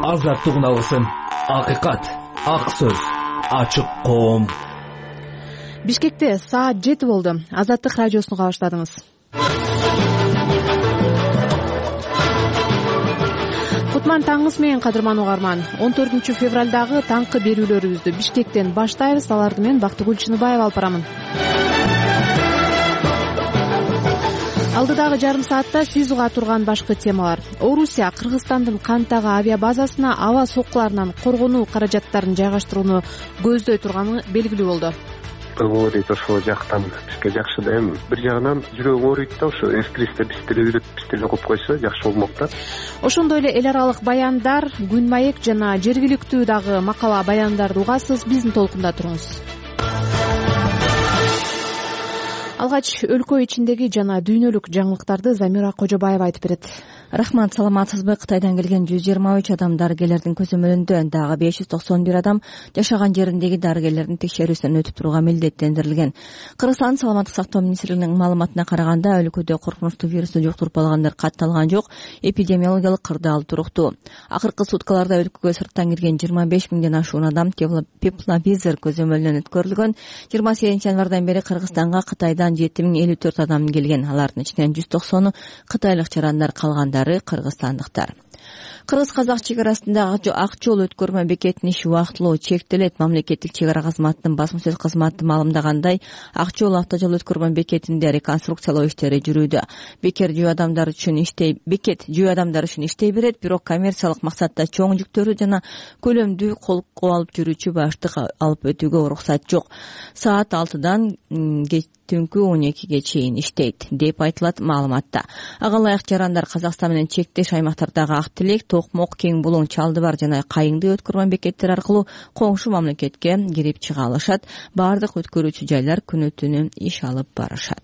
азаттык алсын, акыйкат, ак сөз, ачык коом. Бишкекте саат 7 болду. Азаттык радиосуна баштадыңыз. Кутман таңыңыз менен, кадырман угарман. 14 февралдагы таңкы берүүлөрүбүздү Бишкектен баштайбыз. Аларды мен Бактыгүл Чыныбаева алып барамын. Алдыдагы жарым саатта сиз уга турган башкы темалар. Орусия Кыргызстандын Кантагы авиа базасына аба соккуларынан коргонуу каражаттарын жайгаштырууну көздөй турганы белгилүү болду. Говорит, ошол жактан бизге жакшы да, эми бир жагынан жүрөгүм ооруйт да, ошо эскристе биз деле үйрөтүп биз деле окуп койсо жакшы болмок да. Ошондой эле эл аралык баяндар, күн маек жана жергиликтүү дагы макала баяндарды угасыз. Биздин толкунда туруңуз. Алгач өлкө ичиндеги жана дүйнөлүк жаңылыктарды Замира Кожобаева айтып берет. Рахмат, саламатсызбы? Кытайдан келген 123 адам дарыгерлердин көзөмөлүндө, дагы 591 адам жашаган жериндеги дарыгерлердин текшерүүсүнөн өтүп турууга милдеттендирилген. Кыргызстан саламаттык сактоо министрлигинин маалыматына караганда, өлкөдө коркунучтуу вирусту жуктуруп алгандар катталган жок, эпидемиологиялык кырдаал туруктуу. Акыркы суткаларда өлкөгө сырттан кирген 25 миңден ашуун адам тепловизор көзөмөлүнөн өткөрүлгөн. 28 январдан бери Кыргызстанга Кытайдан 7054 адам келген. Алардын ичинен 190 кытайлык жарандар, калгандары кыргызстандыктар. Кыргыз-казак чек арасындагы ак жол өткөрмө бекетинин иши убактылуу чектелет. Мамлекеттик чек ара кызматынын басма сөз кызматы маалымдагандай, ак жол автожол өткөрмө бекетинде реконструкциялоо иштери жүрүүдө. Бекет жөө адамдар үчүн иштей берет, бирок коммерциялык максатта чоң жүктөрү жана көлөмдүү колго алып жүрүүчү баштык алып өтүүгө уруксат жок. Саат 6-дан түнкү 12-ге чейин иштейт деп айтылат маалыматта. Ага ылайык жарандар Казакстан менен чектеш аймактардагы Ак Тилек, Токмок, Кең Булуң, Чалдыбар жана Кайыңды өткөрмө бекеттер аркылуу коңшу мамлекетке кирип чыга алышат. Бардык өткөрүүчү жайлар күнү-түнү иш алып барышат.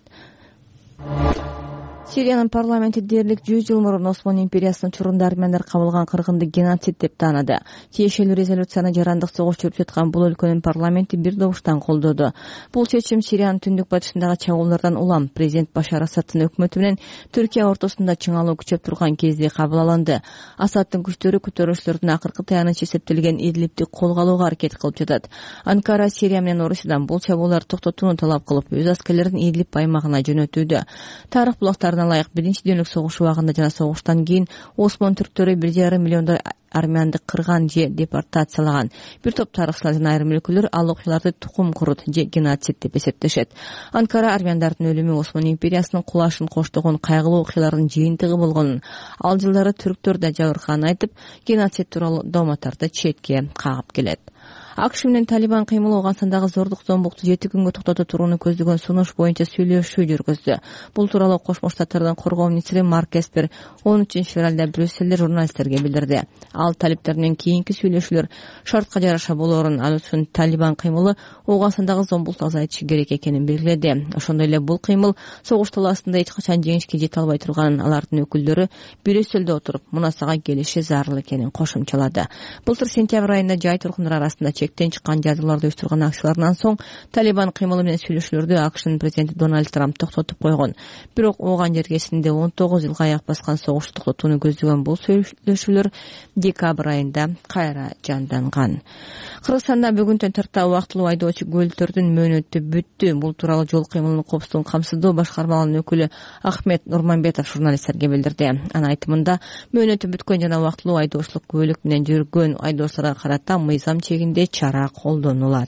Сириянын парламенти дээрлик 100 жыл мурун Осман империясынын учурунда армяндар кабылган кыргынды геноцид деп таанады. Тиешелүү резолюцияны жарандык согуш жүрүп жаткан бул өлкөнүн парламенти бир добуштан колдоду. Бул чечим Сириянын түндүк батышындагы чабуулдардан улам президент Башар Асадтын өкмөтү менен Түркия ортосунда чыңалуу күчөп турган кезде кабыл алынды. Асадтын күчтөрү көтөрүүчүлөрдүн акыркы таянычы эсептелген Идлибти колго алууга аракет кылып жатат. Анкара Сирия менен Орусиядан бул чабууларды токтотууну талап кылып, өз аскерлерин Идлиб аймагына жөнөтүүдө. Тарых булактарына ылайык биринчи дүйнөлүк согуш убагында жана согуштан кийин Осман түрктөрү 1,5 миллиондой армянды кырган же депортациялаган. Бир топ тарыхчылар жана айрым өлкөлөр ал окуяларды тукум курут же геноцид деп эсептешет. Анкара армяндардын өлүмү Осман империясынын кулашын коштогон кайгылуу окуялардын жыйынтыгы болгонун, ал жылдары түрктөр да жабыркаганын айтып, геноцид тууралуу домоторду четке кагып келет. АКШ менен Талибан кыймылы Ооганстандагы зордук зомбукту 7 күнгө токтото турууну көздөгөн сунуш боюнча сүйлөшүү жүргүздү. Бул тууралуу Кошмо Штаттардын коргоо министри Марк Эспер 13 февралда Брюссельде журналисттерге билдирди. Ал талиптер кийинки сүйлөшүүлөр шартка жараша болоорун, ал үчүн Талибан кыймылы Ооганстандагы зомбукту азайтышы керек экенин белгиледи. Ошондой эле бул кыймыл согуш талаасында эч качан жеңишке жете албай турганын, алардын өкүлдөрү Брюссельде отуруп мунасага келиши зарыл экенин кошумчалады. Былтыр сентябрь айында жай тургундар арасында чектен чыккан жазууларды уюштурган акциялардан соң Талибан кыймылы менен сүйлөшүүлөрдү АКШнын президенти Дональд Трамп токтотуп койгон. Бирок Ооган жергесинде 19 жылга аяк баскан согушту токтотууну көздөгөн бул сүйлөшүүлөр декабрь айында кайра жанданган. Кыргызстанда бүгүнтөн тарта убактылуу айдоочу көлүктөрдүн мөөнөтү бүттү. Бул тууралуу жол кыймылын коопсуздугун камсыздоо башкармаларынын өкүлү Ахмет Нурманбетов журналисттерге билдирди. Анын айтымында, мөөнөтү бүткөн жана убактылуу айдоочулук көлүк менен жүргөн айдоочуларга карата мыйзам чегинде чара колдонулат.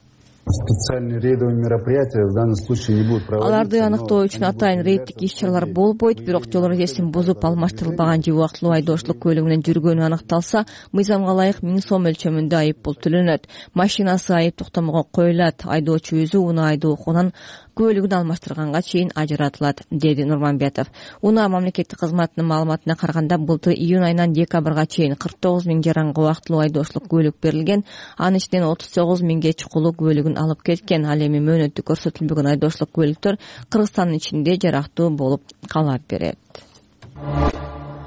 Специальные рейдовые мероприятия в данном случае не будут проводиться. Аларды аныктоо үчүн атайын рейдтик иш-чаралар болбойт, бирок жол эрежесин бузуп алмаштырылбаган же убактылуу айдоочулук көлүгү менен жүргөнү аныкталса, мыйзамга ылайык 1000 сом өлчөмүндө айыппул төлөнөт. Машинасы айып токтомого коюлат, айдоочу өзү унаа айдоо укугунан көлүгүн алмаштырганга чейин ажыратылат, деди Нурманбетов. Унаа мамлекеттик кызматынын маалыматына караганда, былтыр июнь айынан декабрга чейин 49 000 жаранга убактылуу айдоочулук көлүк берилген, анын ичинен 39 000 чукулуу көлүгүн алып кеткен. Ал эми мөөнөтү көрсөтүлбөгөн айдоочулук көлүктөр Кыргызстандын ичинде жарактуу болуп кала берет.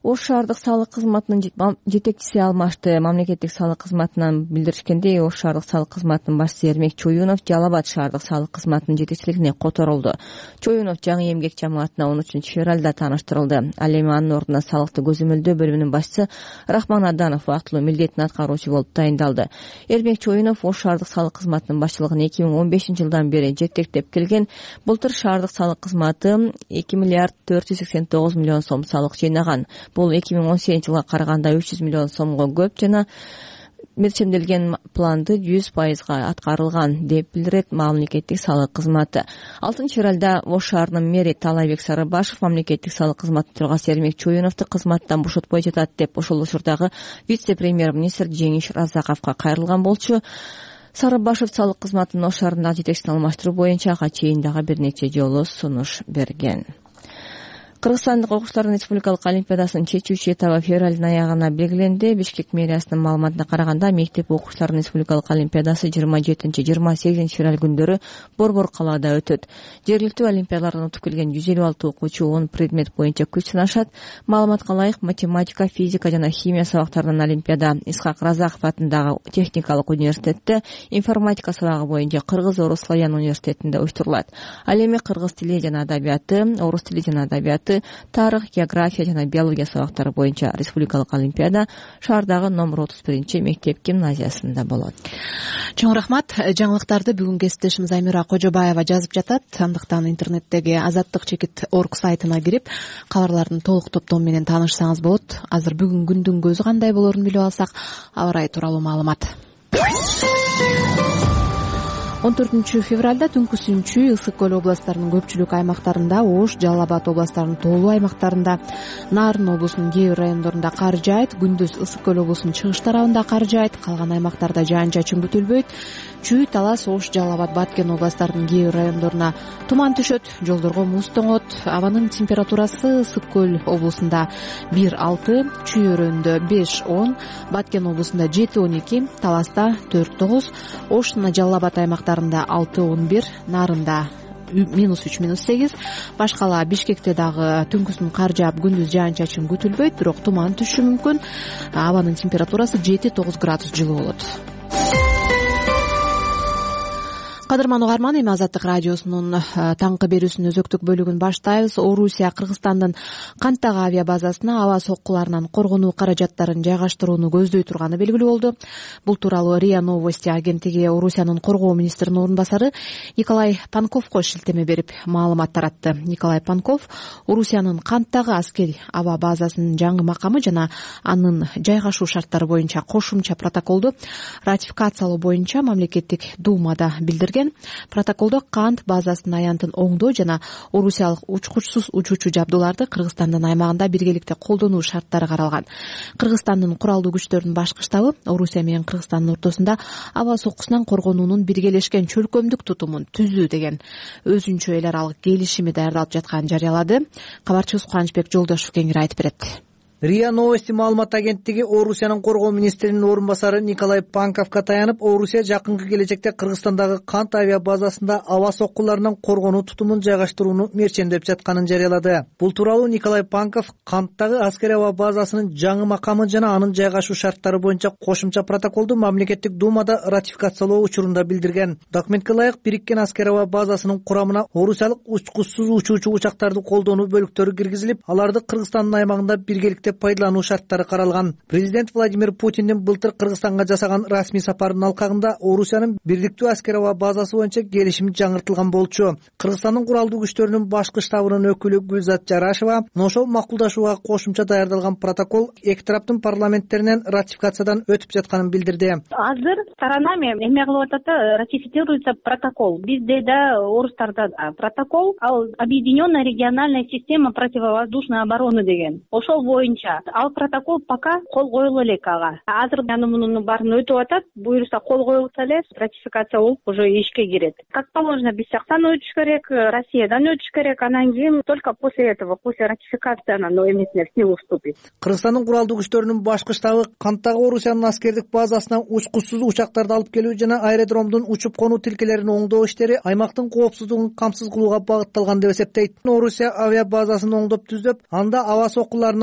Ош шаардык салык кызматынын жетекчиси алмашты. Мамлекеттик салык кызматынан билдиришкендей, Ош шаардык салык кызматынын башчысы Эрмек Чоюнов Жалал Абад шаардык салык кызматынын жетекчилигине которулду. Чоюнов жаңы эмгек жамаатына 13-февралда тааныштырылды. Ал эми анын ордуна салыкты көзөмөлдөө бөлүмүнүн башчысы Рахман Аданов вактылуу милдетин аткаруучу болуп тайындалды. Эрмек Чоюнов Ош шаардык салык кызматынын башчылыгын 2015-жылдан бери жетектеп келген. Былтыр шаардык салык кызматы 2 миллиард 489 миллион сом салык жыйнаган. Бул 2018-жылга караганда 300 миллион сомго көп жана мерчемделген планды 100% аткарылган деп билдирет мамлекеттик салык кызматы. 6-февралда Ош шаарынын мэри Талайбек Сарыбашев мамлекеттик салык кызматы төрагасы Эрмек Чоюновду кызматтан бошотпой жатат деп ошол учурдагы вице-премьер-министр Жеңиш Разаковго кайрылган болчу. Сарыбашев салык кызматынын Ош шаарындагы жетекчисин алмаштыруу боюнча ага чейин дагы бир нече жолу сунуш берген. Кыргызстандык окуучулардын республикалык олимпиадасынын чечүүчү этабы февралдын аягына белгиленди. Бишкек мэриясынын маалыматына караганда, мектеп окуучуларынын республикалык олимпиадасы 27-28 февраль күндөрү Борбор калаада өтөт. Жергиликтүү олимпиадалардан утуп келген 156 окуучу 10 предмет боюнча күч сынашат. Маалыматка ылайык, математика, физика жана химия сабактарынан олимпиада Исхак Разаков атындагы техникалык университетте, информатика сабагы боюнча Кыргыз-Орус Славян университетинде уюштурулат. Ал эми кыргыз тили жана адабияты, орус тили жана адабияты, тарых, география жана биология сабактары боюнча республикалык олимпиада шаардагы номер 31 мектеп гимназиясында болот. Чоң рахмат. Жаңылыктарды бүгүн кесиптешimiz Аймира Кожобаева жазып жатат. Андыктан интернеттеги azatlyk.org сайтына кирип, кабарлардын толук топтому менен таанышсаңыз болот. Азыр бүгүн күндүн көзү кандай болорун билип алсак, аба ырайы тууралуу маалымат. 14-февралда түнкү Сүнчү, Ысык көл областарынын көпчүлүк аймактарында, Ош, Жалал Абад областарынын тоолуу аймактарында, Нарын облусунун кээ бир райондорунда кар жаайт. Күндүз Ысык көл облусунун чыгыш тарабында кар жаайт. Калган аймактарда жаан-чачын күтүлбөйт. Чүй, Талас, Ош, Жалал Абад, Баткен областарынын кээ бир райондоруна туман түшөт, жолдорго муз тоңот. Абанын температурасы Ысык көл облусунда 1-6, Чүй өрөөнүндө 5-10, Баткен облусунда 7-12, Таласта 4-9, Ош жана Жалал Абад аймактарында 6-11, Нарында -3-8. Башкала Бишкекте дагы түнкүсүн кар жаап, күндүз жаан-чачын күтүлбөйт, бирок туман түшүшү мүмкүн. Абанын температурасы 7-9 градус жылуу болот. Кадырман угарман, эми Азаттык радиосунун таңкы берүүсүнүн өзөктүк бөлүгүн баштайбыз. Орусия Кыргызстандын Канттагы авиа базасына аба соккуларынан коргонуу каражаттарын жайгаштырууну көздөй турганы белгилүү болду. Бул тууралуу РИА Новости агенттиги Орусиянын коргоо министринин орун басары Николай Панковго шилтеме берип маалымат таратты. Николай Панков Орусиянын Канттагы аскери аба базасынын жаңы макамы жана анын жайгашуу шарттары боюнча кошумча протоколду ратификациялоо боюнча мамлекеттик думада билдирген. Протоколдо Кант базасынын аянтын оңдоо жана орусиялык учкучсуз учуучу жабдууларды Кыргызстандын аймагында биргеликте колдонуу шарттары каралган. Кыргызстандын куралдуу күчтөрүнүн башкы штабы Орусия менен Кыргызстандын ортосунда аба соккусунан коргонуунун биргелешкен чөлкөмдүк тутумун түзүү деген өзүнчө эл аралык келишими даярдалып жатканын жарыялады. Кабарчыбыз Кубанычбек Жолдошов кеңири айтып берет. РИА Новости маалымат агенттиги Орусиянын коргоо министринин орун басары Николай Панковго таянып, Орусия жакынкы келечекте Кыргызстандагы Кант авиа базасында аба соккуларынан коргонуу тутумун жайгаштырууну мерчемдеп жатканын жарыялады. Бул тууралуу Николай Панков Канттагы аскери аба базасынын жаңы макамы жана анын жайгашуу шарттары боюнча кошумча протоколду мамлекеттик думада ратификациялоо учурунда билдирген. Документке ылайык, бириккен аскери аба базасынын курамына орусиялык учкучсуз учуучу учактарды колдонуу бөлүктөрү киргизилип, аларды Кыргызстандын аймагында биргеликте пайдалануу шарттары каралган. Президент Владимир Путиндин былтыр Кыргызстанга жасаган расмий сапарынын алкагында Орусиянын бирдиктүү аскери аба базасы боюнча келишим жаңыртылган болчу. Кыргызстандын куралдуу күчтөрүнүн башкы штабынын өкүлү Гүлзат Жарашева ошол макулдашууга кошумча даярдалган протокол эки тараптын парламенттеринен ратификациядан өтүп жатканын билдирди. Азыр сторонами эме кылып атат, ратифицируется протокол. Бизде да, орустарда да протокол, ал объединенная региональная система противовоздушной обороны деген. Ошол боюнча ал протокол пока кол коюлуп элек ага. Азыр мунун баарын өтүп атат, буюрса кол коюлса эле ратификация болуп уже ишке кирет. Как положено, Бишкектен өтүш керек, Россиядан өтүш керек, анан кийин только после этого, после ратификации анан эмесине в силу вступит. Кыргызстандын куралдуу күчтөрүнүн башкы штабы Канттагы Орусиянын аскердик базасына учкучсуз учактарды алып келүү жана аэродромдун учуп конуу тилкелерин оңдоо иштери аймактын коопсуздугун камсыз кылууга багытталган деп эсептейт. Орусия авиа базасын оңдоп түзөп, анда аба соккуларынан коргонуу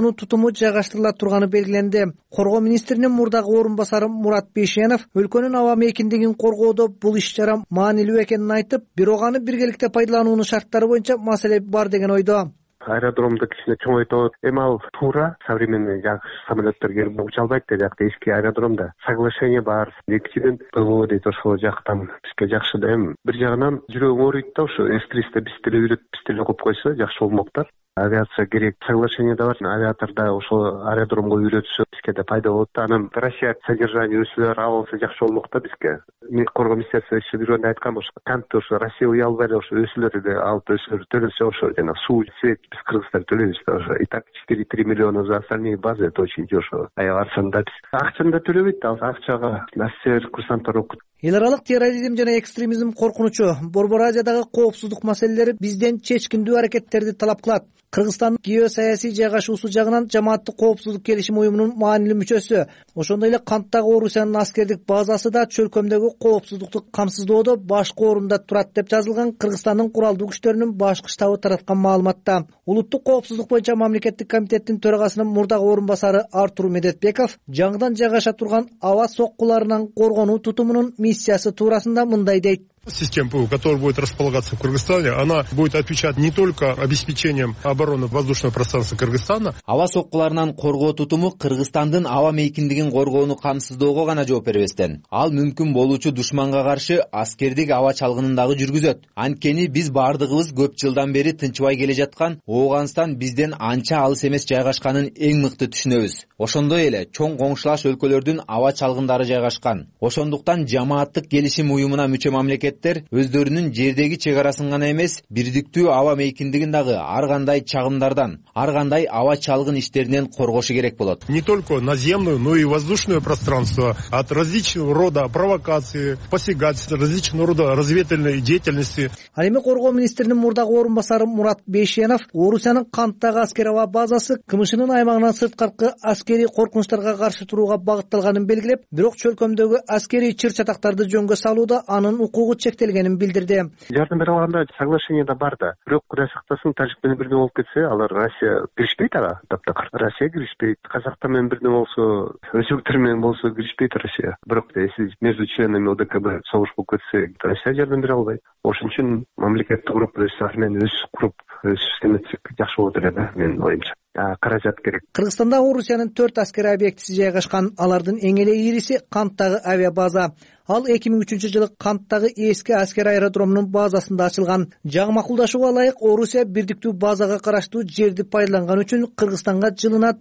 коргонуу тутуму жайгаштырыла турганы белгиленди. Коргоо министринин мурдагы орун басары Мурат Бейшенов өлкөнүн аба мейкиндигин коргоодо бул иш чара маанилүү экенин айтып, бирок аны биргеликте пайдалануунун шарттары боюнча маселе бар деген ойдо. Аэродромду кичине чоңойтот. Эми ал туура современный самолеттер келип уча албайт да, жакта эски аэродромда соглашение бар. Экинчиден ПВО дейт, ошол жактан бизге жакшы да. Эми бир жагынан жүрөгүң ооруйт да, ошо С-300 биз деле үйрөтүп, биз деле окуп койсо жакшы болмок да. Авиация керек, соглашение да бар. Авиаторда ошо аэродромго үйрөтсө бизге да пайда болот да. Анан Россия содержание өсүлөр алса жакшы болмок да бизге. Мен коргоо министринин иши жүргөндө айткам, ошо кантип ошо Россия уялбай эле ошо өсүлөрдү алып өсүлөр төлөсө ошо жана суу, свет биз кыргыздар төлөйбүз да. Ошо и так 4-3 миллиона за остальные базы, это очень дешево. Аябарсында биз акчаны да төлөбөйт, ал акчага офицер, курсанттар окут. Эл аралык терроризм жана экстремизм коркунучу, Борбор Азиядагы коопсуздук маселелери бизден чечкиндүү аракеттерди талап кылат. Кыргызстандын геосаясий жайгашуусу жагынан жамааттык коопсуздук келишим уюмунун маанилүү мүчөсү. Ошондой эле Канттагы Орусиянын аскердик базасы да чөлкөмдөгү коопсуздукту камсыздоодо башкы орунда турат деп жазылган Кыргызстандын куралдуу күчтөрүнүн башкы штабы тараткан маалыматта. Улуттук коопсуздук боюнча мамлекеттик комитеттин төрагасынын мурдагы орун басары Артур Медетбеков жаңыдан жайгаша турган аба соккуларынан коргонуу тутумунун миссиясы туурасында мындай дейт. Система ПВО, которая будет располагаться в Кыргызстане, она будет отвечать не только обеспечением обороны воздушного пространства Кыргызстана. Аба соккуларынан коргоо тутуму Кыргызстандын аба мейкиндигин коргоону камсыздоого гана жооп бербестен, ал мүмкүн болуучу душманга каршы аскердик аба чалгынын дагы жүргүзөт. Анткени биз бардыгыбыз көп жылдан бери тынчыбай келе жаткан Ооганстан бизден анча алыс эмес жайгашканын эң мыкты түшүнөбүз. Ошондой эле чоң коңшулаш өлкөлөрдүн аба чалгындары жайгашкан. Ошондуктан жамааттык келишим уюмуна мүчө мамлекеттер өздөрүнүн жердеги чек арасын гана эмес, бирдиктүү аба мейкиндигин дагы ар кандай чагымдардан, ар кандай аба чалгын иштеринен коргошу керек болот. Не только наземное, но и воздушное пространство от различного рода провокации, посягательств, различного рода разведывательной деятельности. Ал эми коргоо министринин мурдагы орун басары Мурат Бейшенов Орусиянын Канттагы аскер аба базасы КМШнын аймагынан сырткаркы аскерий коркунучтарга каршы турууга багытталганын белгилеп, бирок чөлкөмдөгү аскерий чыр-чатактарды жөнгө салууда анын укугу чектелгенин билдирди. Жардам бере алганда соглашение да бар да. Бирок Кудай сактасын, Тажик менен бирдей болуп кетсе, алар Россия киришпейт ага. Таптакыр Россия киришпейт. Казактар менен бирдей болсо, өзбектер менен болсо киришпейт Россия. Бирок если между членами ОДКБ согуш болуп кетсе, Россия жардам бере албайт. Ошон үчүн мамлекеттик куруп, өз армияны өз куруп, өз иштемесек жакшы болот эле да, менин оюмча. Каражат керек. Кыргызстанда Орусиянын 4 аскер объектиси жайгашкан. Алардын эң эле ириси Канттагы авиабаза. Ал 2003 жылы Канттагы эски аскер аэродромунун базасында ачылган. Жаңы макулдашууга ылайык Орусия бирдиктүү базага караштуу жерди пайдаланган үчүн Кыргызстанга жылына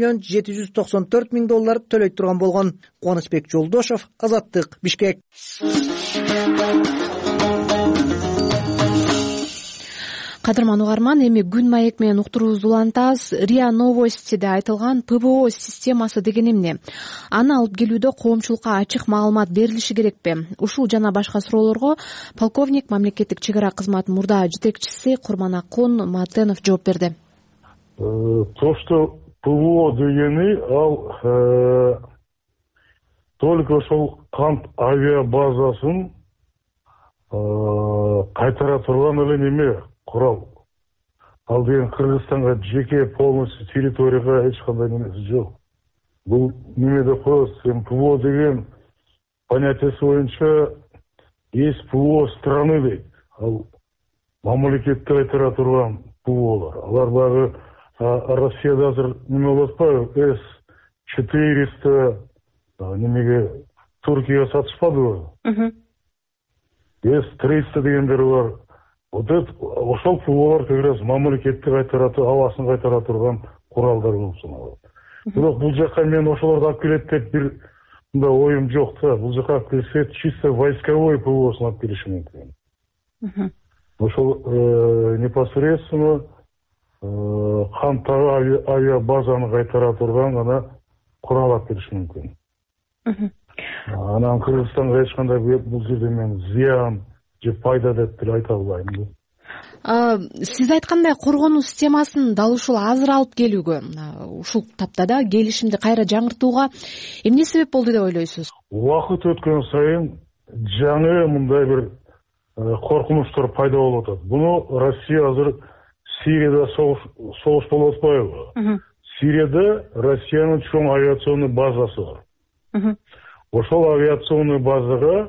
$4,794,000 төлөй турган болгон. Кубанычбек Жолдошов, Азаттык, Бишкек. Кадырман угарман, эми күн маек менен уктуруубузду улантабыз. РИА Новостиде айтылган ПВО системасы деген эмне? Аны алып келүүдө коомчулукка ачык маалымат берилиши керекпи? Ушул жана башка суроолорго полковник мамлекеттик чек ара кызматынын мурда жетекчиси Курманакун Матенов жооп берди. То, что ПВО дегени, ал только ошол Кант авиабазасын кайтара турган эле неме курал. Ал деген Кыргызстанга жеке полностью территорияга эч кандай немеси жок. Бул немеде коебуз, ПВО деген понятиясы боюнча есть ПВО страны дейт. Ал мамлекетти кайтара турган ПВОлор. Алар дагы Россияда азыр неме болуп атпайбы? С-400 немеге Туркияга сатышпадыбы? С-300 дегендер бар. Вот ошол ПВОлор как раз мамлекетти кайтара, абасын кайтара турган куралдар болуп саналат. Бирок бул жака мен ошолорду алып келет деп бир мындай оюм жок да. Бул жака алып келсе чисто войсковой ПВОсын алып келиши мүмкүн. Ошол непосредственно Канттагы авиабазаны кайтара турган гана курал алып келиши мүмкүн. Анан Кыргызстанга эч кандай бул жерде мен зыян же пайда деп деле айта албайм. Сиз айткандай коргонуу системасын дал ушул азыр алып келүүгө, ушул тапта да келишимди кайра жаңыртууга эмне себеп болду деп ойлойсуз? Убакыт өткөн сайын жаңы мындай бир коркунучтар пайда болуп атат. Буну Россия азыр Сирияда согуш болуп атпайбы? Сирияда Россиянын чоң авиационный базасы бар. Ошол авиационный базага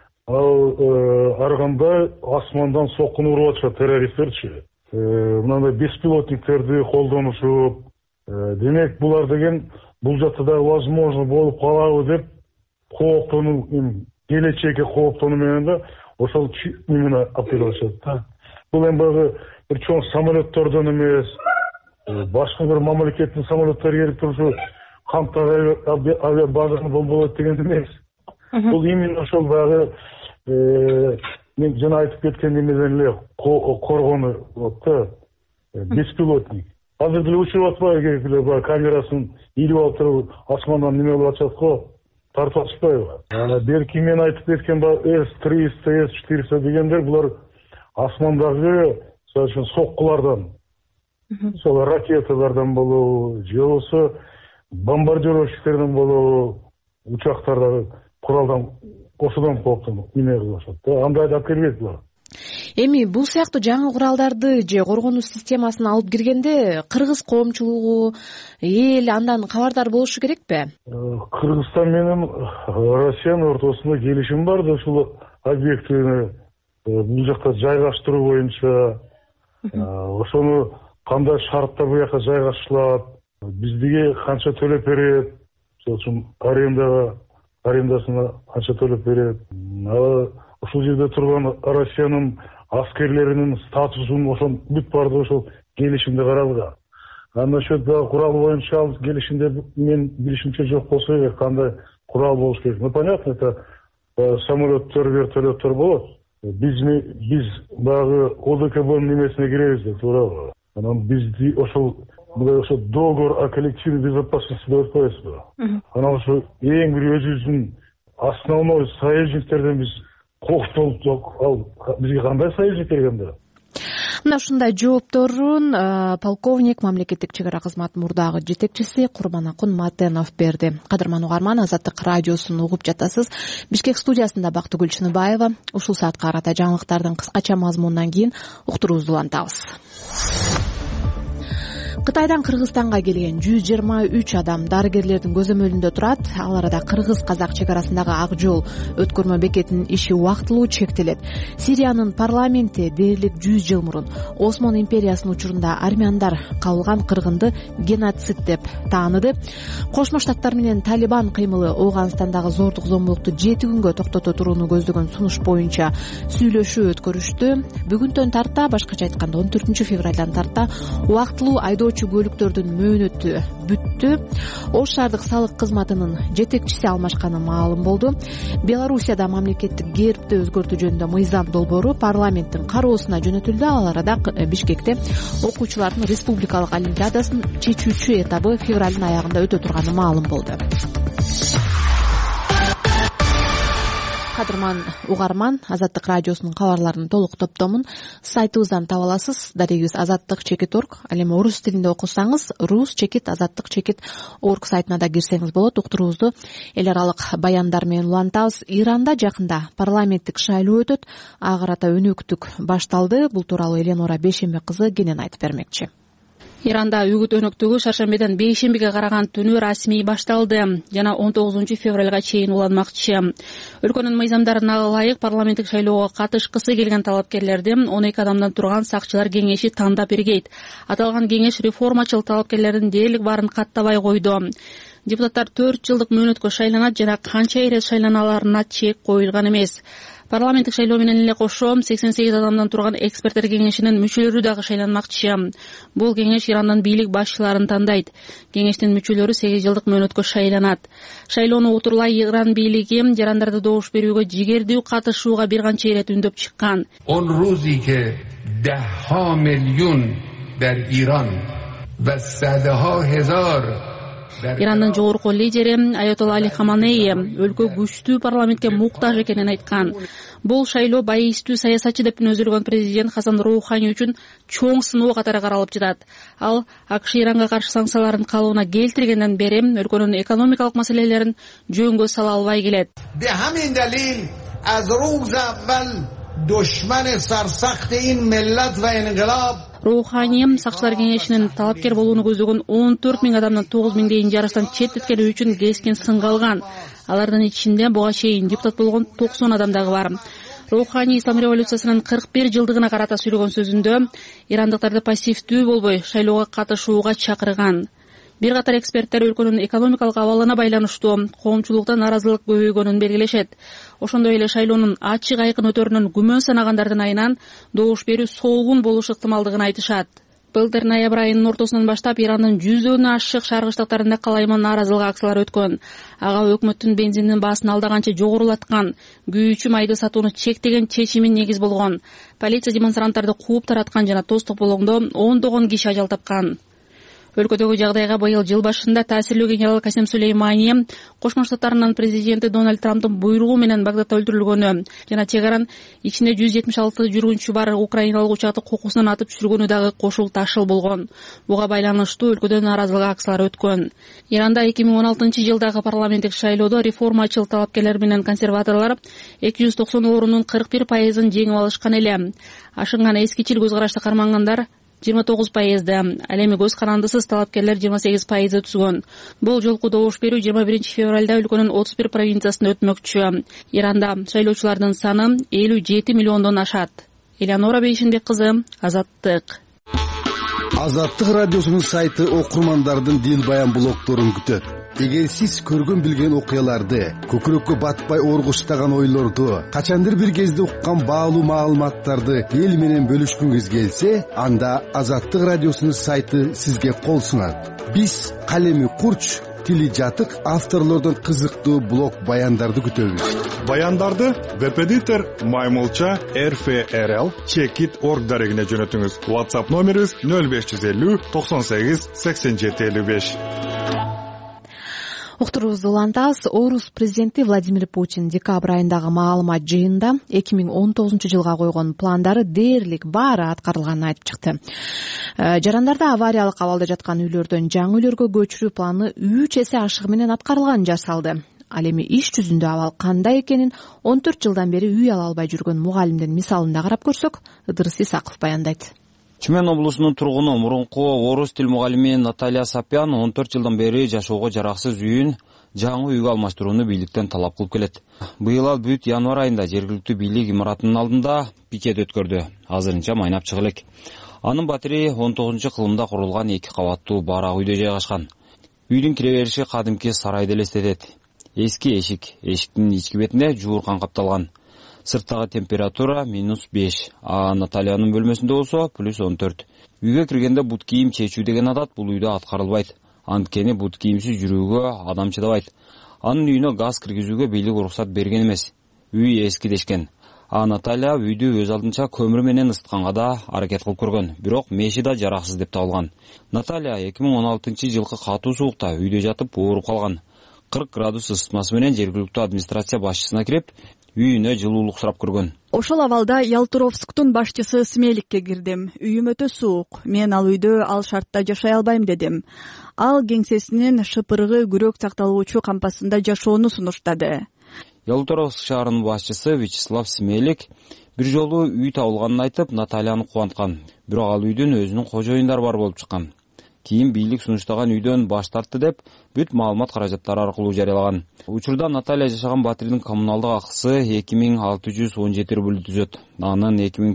ар кандай асмандан соккун уруп атышат террористтерчи. Мындай беспилотниктерди колдонушуп, демек булар деген бул жакта да возможно болуп калабы деп кооптонуу, келечекке кооптонуу менен да ошол именно апеллашат да. Бул эми баягы бир чоң самолеттордон эмес, башка бир мамлекеттин самолеттери келип турушу камтаг авиабазаны болбойт деген эмес. Бул именно ошол баягы мен жана айтып кеткен эмеден эле коргонуу болот да, беспилотник. Азыр деле учуруп атпайбы, баягы камерасын илип алып туруп асмандан неме кылып атышат го, тартып атышпайбы? Берки мен айтып кеткен С-300, С-400 дегендер булар асмандагы соккулардан, сол ракеталардан болобу, же болбосо бомбардировщиктерден болобу, учактардагы куралдан ошодон кооптонуп эмне кылышат да, андайды алып келбейт булар. Эми бул сыяктуу жаңы куралдарды же коргонуу системасын алып киргенде кыргыз коомчулугу, эл андан кабардар болушу керекпи? Кыргызстан менен Россиянын ортосунда келишим бар да, ушул объектини бул жакта жайгаштыруу боюнча, ошону кандай шарттар бул жака жайгаштырылат, биздиге канча төлөп берет, ошол үчүн арендасына канча төлөп берет, ушул жерде турган Россиянын аскерлеринин статусун ошол бүт баардыгы ошол келишимде каралган. Насчет курал боюнча ал келишимде мен билишимче жок болсо керек, кандай курал болуш керек. Ну понятно, это самолеттер, вертолеттер болот. Биз баягы ОДКБнын немесине киребиз да, туурабы? Анан бизди ошол договор о коллективной безопасности деп коесузбу. Анан ошо эң бир өзүбүздүн основной союзниктерден биз коктолуп, ал бизге кандай союзник келгенде? Мына ушундай жоопторун полковник мамлекеттик чек ара кызматы мурдагы жетекчиси Курманакун Матенов берди. Кадырман угарман, Азаттык радиосун угуп жатасыз. Бишкек студиясында Бактыгүл Чыныбаева. Ушул саатка карата жаңылыктардын кыскача мазмунунан кийин уктуруубузду улантабыз. Кытайдан Кыргызстанга келген 123 адам дарыгерлердин көзөмөлүндө турат. Ал арада кыргыз-казак чек арасындагы ак жол өткөрмө бекетинин иши убактылуу чектелет. Сириянын парламенти дээрлик 100 жыл мурун Осмон империясынын учурунда армяндар кабылган кыргынды геноцид деп тааныды. Кошмо Штаттар менен Талибан кыймылы Ооганстандагы зордук зомбулукту 7 күнгө токтото турууну көздөгөн сунуш боюнча сүйлөшүү өткөрүштү. Бүгүндөн тарта, башкача айтканда 14 февралдан тарта убактылуу айдоочу көлүктөрдүн мөөнөтү бүттү. Ош шаардык салык кызматынын жетекчиси алмашканы маалым болду. Белоруссияда мамлекеттик гербти өзгөртүү жөнүндө мыйзам долбоору парламенттин кароосуна жөнөтүлдү. Ал арада Бишкекте окуучулардын республикалык олимпиадасынын чечүүчү этабы февралдын аягында өтө турганы маалым болду. Кадырман угарман, Азаттык радиосунун кабарларынын толук топтомун сайтыбыздан таба аласыз. Дарегибиз azattik.org. Ал эми орус тилинде окусаңыз rus.azattik.org сайтына да кирсеңиз болот. Уктуруубузду эл аралык баяндар менен улантабыз. Иранда жакында парламенттик шайлоо өтөт. Ага карата өнөктүк башталды. Бул тууралуу Эленора Бейшембек кызы кенен айтып бермекчи. Иранда үгүт өнөктүгү шаршембеден бейшембиге караган түнү расмий башталды жана 19 февралга чейин уланмакчы. Өлкөнүн мыйзамдарына ылайык парламенттик шайлоого катышкысы келген талапкерлерди 12 адамдан турган сакчылар кеңеши тандап иргейт. Аталган кеңеш реформачыл талапкерлердин дээрлик баарын каттабай койду. Депутаттар 4 жылдык мөөнөткө шайланат жана канча ирет шайланаларына чек коюлган эмес. Парламенттик шайлоо менен эле кошо 88 адамдан турган эксперттер кеңешинин мүчөлөрү дагы шайланмакчы. Бул кеңеш Ирандын бийлик башчыларын тандайт. Кеңештин мүчөлөрү 8 жылдык мөөнөткө шайланат. Шайлоону утурлай Иран бийлиги жарандарды добуш берүүгө жигердүү катышууга бир канча ирет үндөп чыккан. Он рузи ке 10 миллион дар Иран ва 100,000 Ирандын жогорку лидери Аятолла Али Хаманей өлкө күчтүү парламентке муктаж экенин айткан. Бул шайлоо байыстуу саясатчы деп өзүлгөн президент Хасан Роухани үчүн чоң сыноо катары каралып жатат. Ал АКШ Иранга каршы санкцияларын калыбына келтиргенден бери өлкөнүн экономикалык маселелерин жөнгө сала албай келет. دشمن سرسخت این ملت و انقلاب. Роухани сакчылар кеңешинин талапкер болууну көздөгөн 14 миң адамдын 9 миңдейин жарыштан четтеткени үчүн кескен сынга алган. Алардын ичинде буга чейин депутат болгон 90 адам дагы бар. Роухани ислам революциясынын 41 жылдыгына карата сүйлөгөн сөзүндө ирандыктарды пассивдүү болбой шайлоого катышууга чакырган. Бир катар эксперттер өлкөнүн экономикалык абалына байланыштуу коомчулукта нааразылык көбөйгөнүн белгилешет. Ошондой эле шайлоонун ачык айкын өтөрүнөн күмөн санагандардын айынан добуш берүү солгун болушу ыктымалдыгын айтышат. Былтыр ноябрь айынын ортосунан баштап Ирандын 100дөн ашык шааргычтыктарында калайма нааразылык акциялары өткөн. Ага өкмөттүн бензиндин баасын алдаганча жогорулаткан, күйүүчү майды сатууну чектеген чечими негиз болгон. Полиция демонстранттарды кууп тараткан жана тостук болгондо ондогон киши ажал тапкан. Өлкөдөгү жагдайга быйыл жыл башында таасирлүү генерал Касем Сулеймани Кошмо Штаттарынын президенти Дональд Трамптын буйругу менен Багдадда өлтүрүлгөнү жана чегаранын ичинде 176 жүргүнчү бар украиналык учакты кокусунан атып түшүргөнү дагы кошул ташыл болгон. Буга байланыштуу өлкөдө нааразылык акциялары өткөн. Иранда 2016 жылдагы парламенттик шайлоодо реформачыл талапкерлер менен консерваторлор 290 орундун 41%ын жеңип алышкан эле. Ашынган эскичил көз карашты кармангандар 29%, ал эми көз карандысыз талапкерлер 28% түзгөн. Бул жолку добуш берүү 21 февралда өлкөнүн 31 провинциясында өтмөкчү. Иранда шайлоочулардын саны 57 миллиондон ашат. Элеонора Бейшинбек кызы, Азаттык. Азаттык радиосунун сайты окурмандардын дил баян блогторун күтөт. Эгер сиз көргөн билген окуяларды, көкүрөккө батпай оргуштаган ойлорду, качандыр бир кезде уккан баалуу маалыматтарды эл менен бөлүшкүңүз келсе, анда Азаттык радиосунун сайты сизге кол сунат. Биз калеми курч, тили жатык авторлордон кызыктуу блог баяндарды күтөбүз. Баяндарды веб-эдитор Маймулча RFRL Checkit.org дарегине жөнөтүңүз. WhatsApp номерибиз 0550 98 87 55. Уктурубузду улантабыз. Орус президенти Владимир Путин декабрь айындагы маалымат жыйынында 2019 жылга койгон пландары дээрлик баары аткарылганын айтып чыкты. Жарандарды авариялык абалда жаткан үйлөрдөн жаңы үйлөргө көчүрүү планы 3 эсе ашыгы менен аткарылганын жасалды. Ал эми иш жүзүндө абал кандай экенин 14 жылдан бери үй ала албай жүргөн мугалимдин мисалында карап көрсөк, Ыдырыс Исаков баяндайт. Чүмен облусунун тургуну мурунку орус тил мугалими Наталья Сапян 14 жылдан бери жашоого жараксыз үйүн жаңы үйгө алмаштырууну бийликтен талап кылып келет. Быйыл ал бүт январь айында жергиликтүү бийлик имаратынын алдында пикет өткөрдү. Азырынча майнап чыгып элек. Анын батири 19-кылымда курулган 2 кабаттуу барак үйдө жайгашкан. Үйдүн кире бериши кадимки сарайды элестетет. Эски эшик, эшиктин ички бетинде жууркан капталган. Сырттагы температура -5, а Натальянын бөлмөсүндө болсо +14. Үйгө киргенде бут кийим чечүү деген адат бул үйдө аткарылбайт. Анткени бут кийимсиз жүрүүгө адам чыдабайт. Анын үйүнө газ киргизүүгө бийлик уруксат берген эмес. Үй эски дешкен. А Наталья үйдү өз алдынча көмүр менен ысытканга да аракет кылып көргөн, бирок меши да жараксыз деп табылган. Наталья 2016 жылкы катуу суукта үйдө жатып ооруп калган. 40 градус ысытмасы менен жергиликтүү администрация башчысына кирип, үйүнө жылуулук сурап көргөн. Ошол абалда Ялтуровсктун башчысы Смеликке кирдим. Үйүм өтө суук. Мен ал үйдө ал шартта жашай албайм дедим. Ал кеңсесинин шыпырыгы күрөк сакталуучу кампасында жашоону сунуштады. Ялтуровск шаарынын башчысы Вячеслав Смелик бир жолу үй табылганын айтып, Натальяны кубанткан. Бирок ал үйдөн өзүнүн кожоюндары бар болуп чыккан. Кийин бийлик сунуштаган үйдөн баш тартты деп бүт маалымат каражаттары аркылуу жарыялаган. Учурда Наталья жашаган батирдин коммуналдык акысы 2617 рубль түзөт. Анын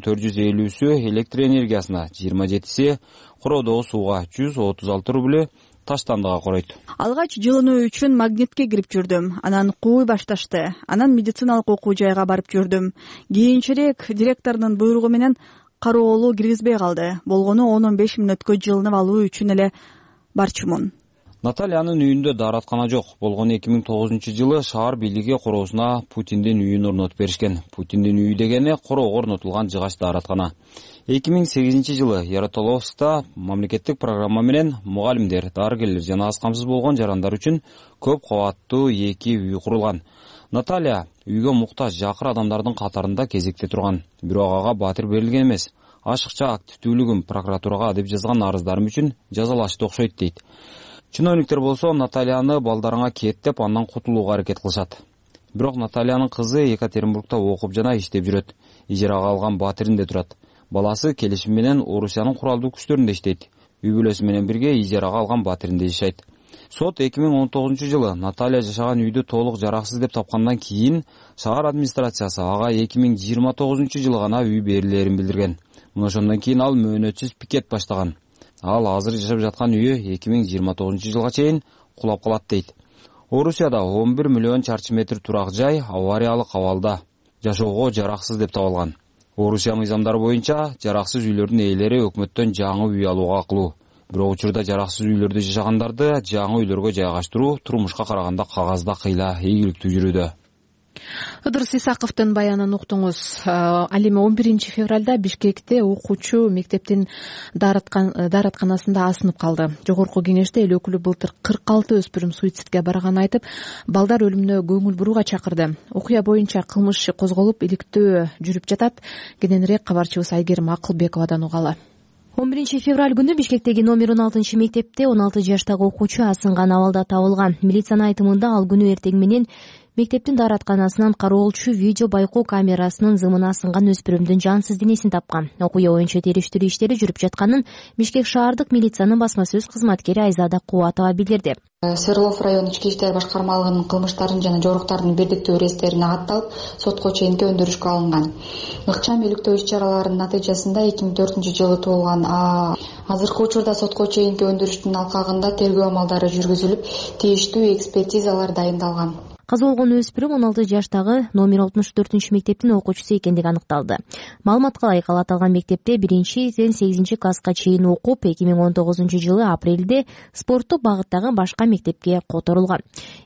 2450сү электр энергиясына, 27си короодогу сууга, 136 рубль таштандыга коройт. Алгач жылынуу үчүн магнитке кирип жүрдүм. Анан кууй башташты. Анан медициналык окуу жайга барып жүрдүм. Кийинчерээк директордун буйругу менен кароолу киргизбей калды. Болгону 10-15 мүнөткө жылынып алуу үчүн эле барчумун. Натальянын үйүндө даараткана жок. Болгону 2009 жылы шаар бийлиги короосуна Путиндин үйүн орнотуп беришкен. Путиндин үйү дегени короого орнотулган жыгач даараткана. 2008 жылы Ярославскта мамлекеттик программа менен мугалимдер, дарыгерлер жана аз камсыз болгон жарандар үчүн көп кабаттуу 2 үй курулган. Наталья үйгө муктаж жакыр адамдардын катарында кезекте турган. Бирок ага батир берилген эмес. Ашыкча активдүүлүгүм прокуратурага деп жазган арыздарым үчүн жазалашты окшойт дейт. Чиновниктер болсо Натальяны балдарыңа кет деп андан кутулууга аракет кылышат. Бирок Натальянын кызы Екатеринбургда окуп жана иштеп жүрөт. ижарага алган батиринде турат. Баласы келишим менен Орусиянын куралдуу күчтөрүндө иштейт. Үй бүлөсү менен бирге ижарага алган батиринде жашайт. Сот 2019 жылы Наталья жашаган үйдү толук жараксыз деп тапкандан кийин шаар администрациясы ага 2029 жылы гана үй берилерин билдирген. Мына ошондон кийин ал мөөнөтсүз пикет баштаган. Ал азыр жашап жаткан үйү 2029 жылга чейин кулап калат дейт. Орусияда 11 миллион чарчы метр турак жай авариялык абалда, жашоого жараксыз деп табылган. Орусия мыйзамдары боюнча жараксыз үйлөрдүн ээлери өкмөттөн жаңы үй алууга акылуу. Бирок учурда жараксыз үйлөрдө жашагандарды жаңы үйлөргө жайгаштыруу турмушка караганда кагазда кыйла ийгиликтүү жүрүүдө. Ыдырыс Исаковдун баянын уктуңуз. Ал эми 11 февралда Бишкекте окуучу мектептин дааратканасында асынып калды. Жогорку кеңеште эл өкүлү былтыр 46 өспүрүм суицидке барганын айтып, балдар өлүмүнө көңүл бурууга чакырды. Окуя боюнча кылмыш иши козголуп, иликтөө жүрүп жатат. Кененирээк кабарчыбыз Айгерим Акылбековадан угалы. 11 февраль күнү Бишкектеги номер 16 мектепте 16 жаштагы окуучу асынган абалда табылган. Милициянын айтымында ал күнү эртең менен мектептин дааратканасынан кароолчу видео байкоо камерасынын зымына асынган өспүрүмдүн жансыз денесин тапкан. Окуя боюнча териштирүү иштери жүрүп жатканын Бишкек шаардык милициянын басма сөз кызматкери Айзада Кубатова билдирди. Свердлов район ички иштер башкармалыгынын кылмыштардын жана жоруктардын бирдиктүү реестерине катталып, сотко чейинки өндүрүшкө алынган. Ыкчам иликтөө иш-чараларынын натыйжасында 2004 жылы туулган азыркы учурда сотко чейинки өндүрүштүн алкагында тергөө амалдары жүргүзүлүп, тийиштүү экспертизалар дайындалган. Каза болгон өспүрүм 16 жаштагы номер 64 мектептин окуучусу экендиги аныкталды. Маалыматка ылайык, ал аталган мектепте 1-8 класска чейин окуп, 2019 жылы апрелде спорттук багыттагы башка мектепке которулган.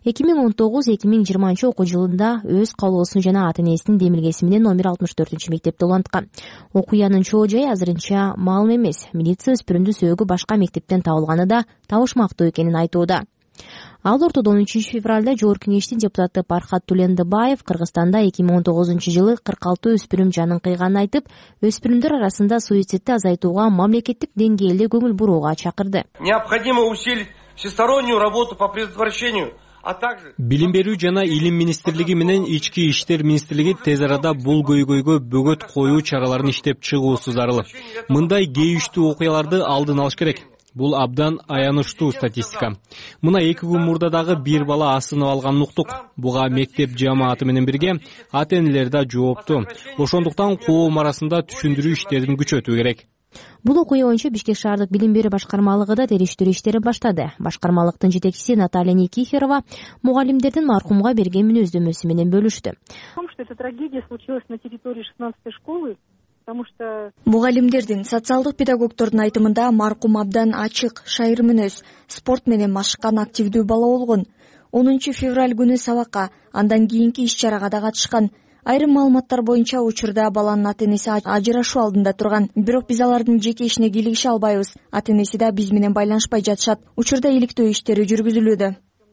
2019-2020 окуу жылында өз каалоосу жана ата-энесинин демилгеси менен номер 64 мектепте уланткан. Окуянын чоо жайы азырынча маалым эмес. Милиция өспүрүмдүн сөөгү башка мектептен табылганы да табышмактуу экенин айтууда. Ал ортодо 13 февралда Жогорку кеңештин депутаты Пархат Тулендыбаев Кыргызстанда 2019 жылы 46 өспүрүм жанын кыйганын айтып, өспүрүмдөр арасында суицидти азайтууга мамлекеттик деңгээлде көңүл бурууга чакырды. Необходимо усилить всестороннюю работу по предотвращению. Билим берүү жана илим министрлиги менен ички иштер министрлиги тез арада бул көйгөйгө бөгөт коюу чараларын иштеп чыгуусу зарыл. Мындай кейиштүү окуяларды алдын алыш керек. Бул абдан аянычтуу статистика. Мына 2 күн мурда дагы бир бала асынып алганын уктук. Буга мектеп жамааты менен бирге ата-энелер да жоопту. Ошондуктан коом арасында түшүндүрүү иштерин күчөтүү керек. Бул окуя боюнча Бишкек шаардык билим берүү башкармалыгы да териштирүү иштери баштады. Башкармалыктын жетекчиси Наталья Никифорова мугалимдердин маркумга берген мүнөздөмөсү менен бөлүштү. Эта трагедия случилась на территории 16-й школы. Мугалимдердин, социалдык педагогдордун айтымында маркум абдан ачык, шайыр мүнөз, спорт менен машыккан активдүү бала болгон. 10 февраль күнү сабакка, андан кийинки иш-чарага да катышкан. Айрым маалыматтар боюнча учурда баланын ата-энеси ажырашуу алдында турган. Бирок биз алардын жеке ишине кийлигише албайбыз. Ата-энеси да биз менен байланышпай жатышат. Учурда иликтөө иштери жүргүзүлүүдө.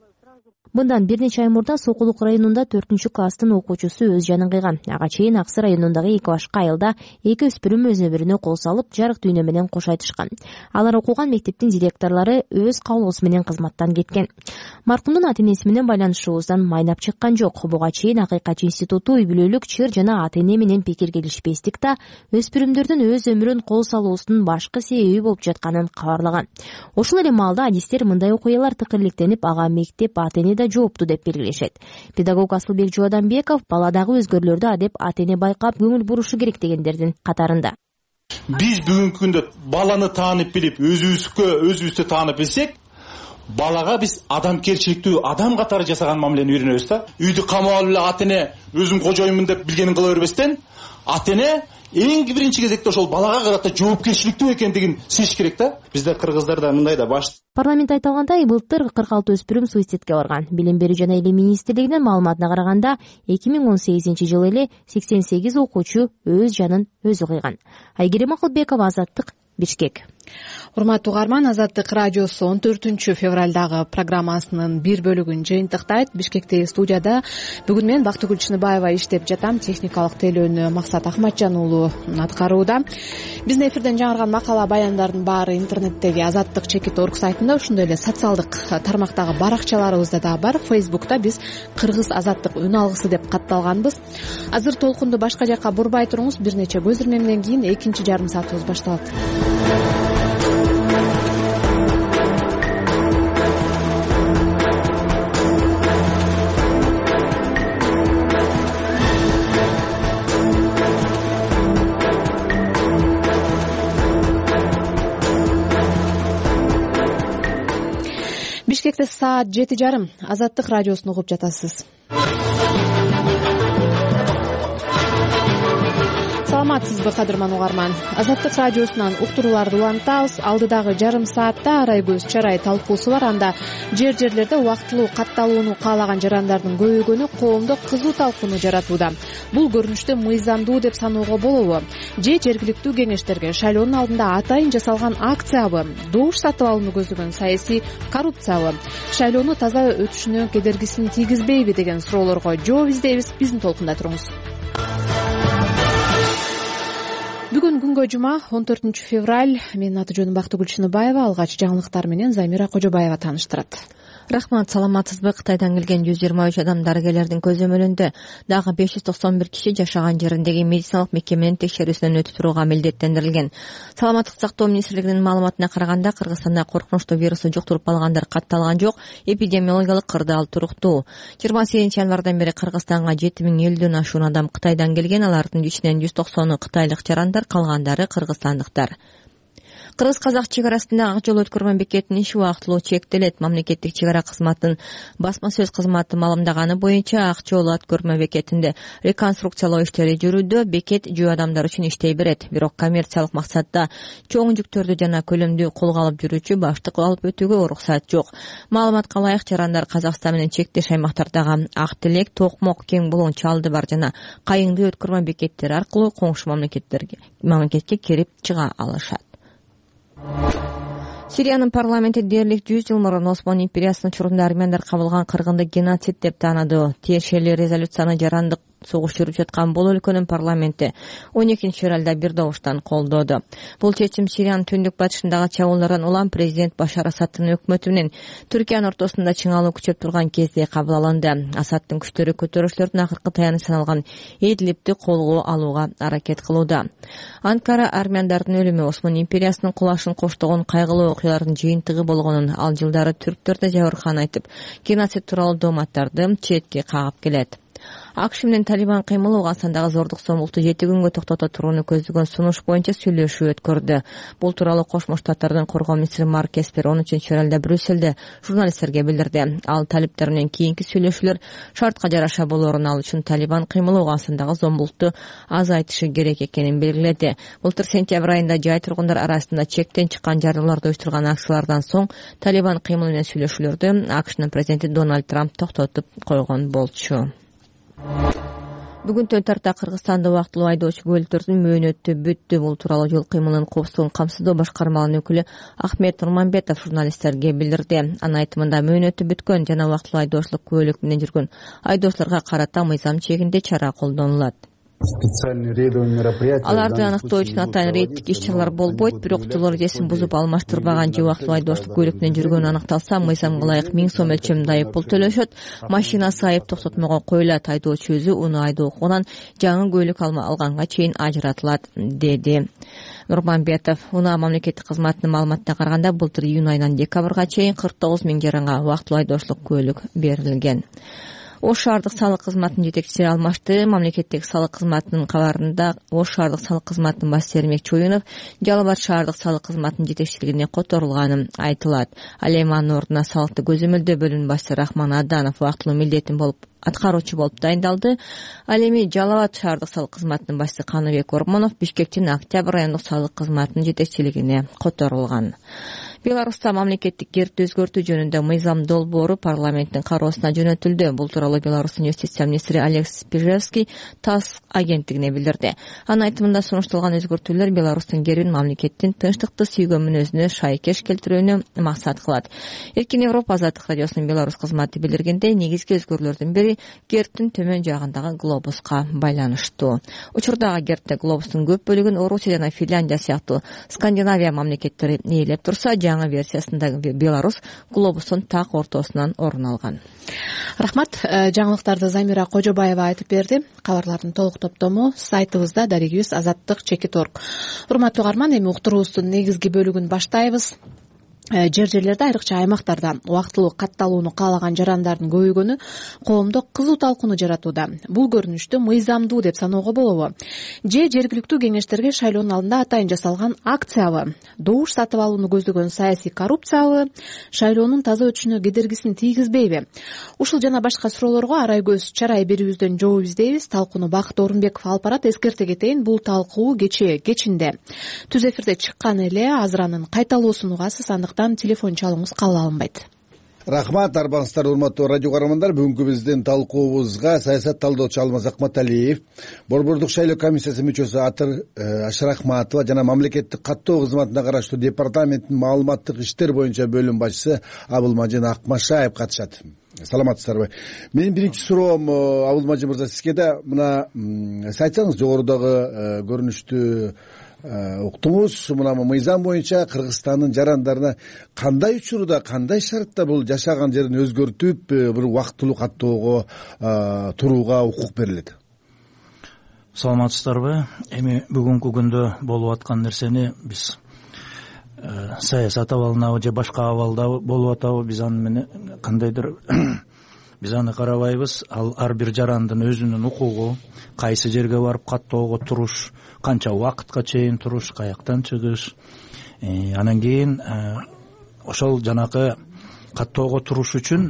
Мындан бир нече ай мурда Сокулук районунда 4-класстын окуучусу өз жанын кыйган. Ага чейин Аксы районундагы 2 башка айылда 2 өспүрүм өзүнө кол салып, жарык дүйнө менен кош айтышкан. Алар окуган мектептин директорлору өз каалоосу менен кызматтан кеткен. Маркумдун ата-энеси менен байланышуубуздан майнап чыккан жок. Буга чейин Акыйкат институту үй бүлөлүк чыр жана ата-эне менен пикир келишпестик да өспүрүмдөрдүн өз өмүрүн кол салуусунун башкы себеби болуп жатканын кабарлаган. Ошол эле маалда адистер мындай окуялар тыкырылыктенип, ага мектеп ата-эне да жоопту деп белгилешет. Педагог Асылбек Жууаданбеков баладагы өзгөрүүлөрдү адеп ата-эне байкап көңүл бурушу керек дегендердин катарында. Биз бүгүнкү күндө баланы таанып билип, өзүбүздү таанып билсек, балага биз адамкерчиликтүү адам катары жасаган мамилени үйрөнөбүз да. Үйдү камап алып эле ата-эне өзүм кожоюмун деп билгенин кыла бербестен, ата-эне эң биринчи кезекте ошол балага карата жоопкерчиликтүү экендигин сезиш керек да. Бизде кыргыздарда мындай да баш. Парламент айтылгандай, былтыр 46 өспүрүм суицидке барган. Билим берүү жана илим министрлигинин маалыматына караганда, 2018 жылы эле 88 окуучу өз жанын өзү кыйган. Айгерим Акылбекова, Азаттык, Бишкек. Урматтуу угарман, Азаттык радиосу 14 февралдагы программасынын бир бөлүгүн жыйынтыктайт. Бишкектеги студияда бүгүн мен Бактыгүл Чыныбаева иштеп жатам. Техникалык тейлөөнү Максат Ахматжан уулу аткарууда. Биздин эфирден жаңырган макала баяндардын баары интернеттеги Азаттык /org сайтында, ошондой эле социалдык тармактагы баракчаларыбызда да бар. Фейсбукта биз Кыргыз Азаттык үн алгысы деп катталганбыз. Азыр толкунду башка жакка бурбай туруңуз. Бир нече көз ирмемден кийин экинчи жарым саатыбыз башталат. Бишкекте саат 7:30. Азаттык радиосун угуп жатасыз. Саламатсызбы, кадырман угарман? Азаттык радиосунан уктурууларды улантабыз. Алдыдагы жарым саатта арай көз чарай талкуусу бар. Анда жерлерде убактылуу катталууну каалаган жарандардын көбөйгөнү коомдо кызуу талкууну жаратууда. Бул көрүнүштү мыйзамдуу деп саноого болобу? Же жергиликтүү кеңештерге шайлоонун алдында атайын жасалган акциябы? Добуш сатып алууну көздөгөн саясий коррупциябы? Шайлоону таза өтүшүнө кедергисин тийгизбейби деген суроолорго жооп издейбиз. Биздин толкунда туруңуз. Бүгүн күнгө жума 14 февраль. Менин аты жөнүм Бактыгүл Чыныбаева. Алгач жаңылыктар менен Замира Кожобаева тааныштырат. Рахмат, саламатсызбы? Кытайдан келген 123 адам дарыгерлердин көзөмөлүндө. Дагы 591 киши жашаган жериндеги медициналык мекеменин текшерүүсүнөн өтүп турууга милдеттендирилген. Саламаттык сактоо министрлигинин маалыматына караганда, Кыргызстанда коркунучтуу вирусту жуктуруп алгандар катталган жок, эпидемиологиялык кырдаал туруктуу. 28 январдан бери Кыргызстанга 7050ден ашуун адам Кытайдан келген, алардын ичинен 190 кытайлык жарандар, калгандары кыргызстандыктар. Кыргыз-казак чек арасында ак жол өткөрмө бекетинин иши убактылуу чектелет. Мамлекеттик чек ара кызматынын басма сөз кызматы маалымдаганы боюнча, ак жол өткөрмө бекетинде реконструкциялоо иштери жүрүүдө. Бекет жөө адамдар үчүн иштей берет, бирок коммерциялык максатта чоң жүктөрдү жана көлөмдүү колго алып жүрүүчү баштык алып өтүүгө уруксат жок. Маалыматка ылайык, жарандар Казакстан менен чектеш аймактардагы Ак Телек, Токмок, Кең Булуун, Чалды бар жана Кайыңды өткөрмө бекеттери аркылуу коңшу мамлекетке кирип чыга алышат. Сириянын парламенти дээрлик 100 жыл мурун Осман империясынын учурунда армяндар кабылган кыргынды геноцид деп таанады. Тиешелүү резолюцияны жарандык согуш жүрүп жаткан бул өлкөнүн парламенти 12 февралда бир добуштан колдоду. Бул чечим Сириянын түндүк батышындагы чабуулдардан улам президент Башар Асадтын өкмөтү менен Түркиянын ортосунда чыңалуу күчөп турган кезде кабыл алынды. Асадтын күчтөрү көтөрүүчүлөрдүн акыркы таяныч саналган Идлибти колго алууга аракет кылууда. Анкара армяндардын өлүмү Осман империясынын кулашын коштогон кайгылуу окуялардын жыйынтыгы болгонун, ал жылдары түрктөр да жабыркаган айтып, геноцид тууралуу дооматтарды четке кагып келет. АКШ менен Талибан кыймылы Афганистандагы зордук зомбулукту 7 күнгө токтото турууну көздөгөн сунуш боюнча сүйлөшүү өткөрдү. Бул тууралуу Кошмо Штаттардын коргоо министри Марк Эспер 13 февралда Брюссельде журналисттерге билдирди. Ал талиптер менен кийинки сүйлөшүүлөр шартка жараша болоорун, ал үчүн Талибан кыймылы Афганистандагы зомбулукту азайтышы керек экенин белгиледи. Былтыр сентябрь айында жай тургундар арасында чектен чыккан жарыяларды уюштурган акциялардан соң Талибан кыймылы менен сүйлөшүүлөрдү АКШнын президенти Дональд Трамп токтотуп койгон болчу. Бүгүн төн тарта Кыргызстанда убактылуу айдоочу көлүктөрдүн мөөнөтү бүттү. Бул тууралуу жол кыймылынын коопсуздугун камсыздоо башкармалыгынын өкүлү Ахмет Нурманбетов журналисттерге билдирди. Анын айтымында мөөнөтү бүткөн жана убактылуу айдоочулук көлүк менен жүргөн айдоочуларга карата мыйзам чегинде чара колдонулат. Аларды аныктоо үчүн атайын рейдтик иш-чаралар болбойт, бирок жол эрежесин бузуп алмаштырбаган же убактылуу айдоочулук көлүк менен жүргөнү аныкталса, мыйзамга ылайык 1000 сом өлчөмүндө айыппул төлөшөт. Машинасы айып токтотмого коюлат, айдоочу өзү уну айдоо укугунан жаңы көлүк алганга чейин ажыратылат, деди Нурманбетов. Унаа мамлекеттик кызматынын маалыматына караганда, былтыр июнь айынан декабрга чейин 49 000 жаранга убактылуу айдоочулук көлүк берилген. Ош шаардык салык кызматынын жетекчиси алмашты. Мамлекеттик салык кызматынын кабарында Ош шаардык салык кызматынын баш термек Чоюнов Жалал Абад шаардык салык кызматынын жетекчилигине которулганы айтылат. Ал эми анын ордуна салыкты көзөмөлдөө бөлүмүнүн башчысы Рахман Аданов убактылуу милдетин болуп аткаруучу болуп дайындалды. Ал эми Жалал Абад шаардык салык кызматынын башчысы Каныбек Ормонов Бишкектин Октябрь райондук салык кызматынын жетекчилигине которулган. Беларуста мамлекеттик гербти өзгөртүү жөнүндө мыйзам долбоору парламенттин кароосуна жөнөтүлдү. Бул тууралуу Беларустун юстиция министри Олег Спижевский ТАСС агенттигине билдирди. Анын айтымында сунушталган өзгөртүүлөр Беларустун гербин мамлекеттин тынчтыкты сүйгөн мүнөзүнө шайкеш келтирүүнү максат кылат. Эркин Европа азаттык радиосунун Беларусь кызматы билдиргендей, негизги өзгөрүүлөрдүн бири гербтин төмөн жагындагы глобуска байланыштуу. Учурдагы гербте глобустун көп бөлүгүн Орусия жана Финляндия сыяктуу Скандинавия мамлекеттери ээлеп турса, жаңы версиясындагы Беларусь глобустун так ортосунан орун алган. Рахмат. Жаңылыктарды Замира Кожобаева айтып берди. Кабарлардын толук топтому сайтыбызда дарегибиз azattik.org. Урматтуу угарман, эми уктуруубуздун негизги бөлүгүн баштайбыз. Жер-жерлерде, айрыкча аймактарда убактылуу катталууну каалаган жарандардын көбөйгөнү коомдо кызуу талкууну жаратууда. Бул көрүнүштү мыйзамдуу деп саноого болобу? Же жергиликтүү кеңештерге шайлоонун алдында атайын жасалган акциябы? Добуш сатып алууну көздөгөн саясий коррупциябы? Шайлоонун таза өтүшүнө кедергисин тийгизбейби? Ушул жана башка суроолорго арай көз чарай берүүбүздөн жооп издейбиз. Талкууну Бакыт Орунбеков алып барат. Эскерте кетейин, бул талкуу кечинде түз эфирде чыккан эле. Азыр анын кайталоосун угасыз, телефон чалууңуз кабыл алынбайт. Рахмат, арбаңыздар, урматтуу радио көрөрмандар. Бүгүнкү биздин талкуубузга саясат талдоочу Алмаз Акматалиев, Борбордук шайлоо комиссиясы мүчөсү Атыр Ашрахматова жана мамлекеттик каттоо кызматына караштуу департаменттин маалыматтык иштер боюнча бөлүм башчысы Абылмажын Акмашаев катышат. Саламатсыздарбы? Менин биринчи суроом Абылмажы мырза сизге да, мына сиз айтсаңыз, жогорудагы көрүнүштү уктуңуз. Мына мыйзам боюнча Кыргызстандын жарандарына кандай учурда, кандай шартта бул жашаган жерин өзгөртүп, бир убактылуу каттоого турууга укук берилет? Саламатсыздарбы? Эми бүгүнкү күндө болуп аткан нерсени биз саясат абалынабы же башка абалда болуп атабы, биз аны менен кандайдыр биз аны карабайбыз. Ал ар бир жарандын өзүнүн укугу, кайсы жерге барып каттоого туруш, канча убакытка чейин туруш, каяктан чыгыш, анан кийин ошол жанакы каттоого туруш үчүн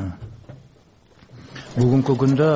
бүгүнкү күндө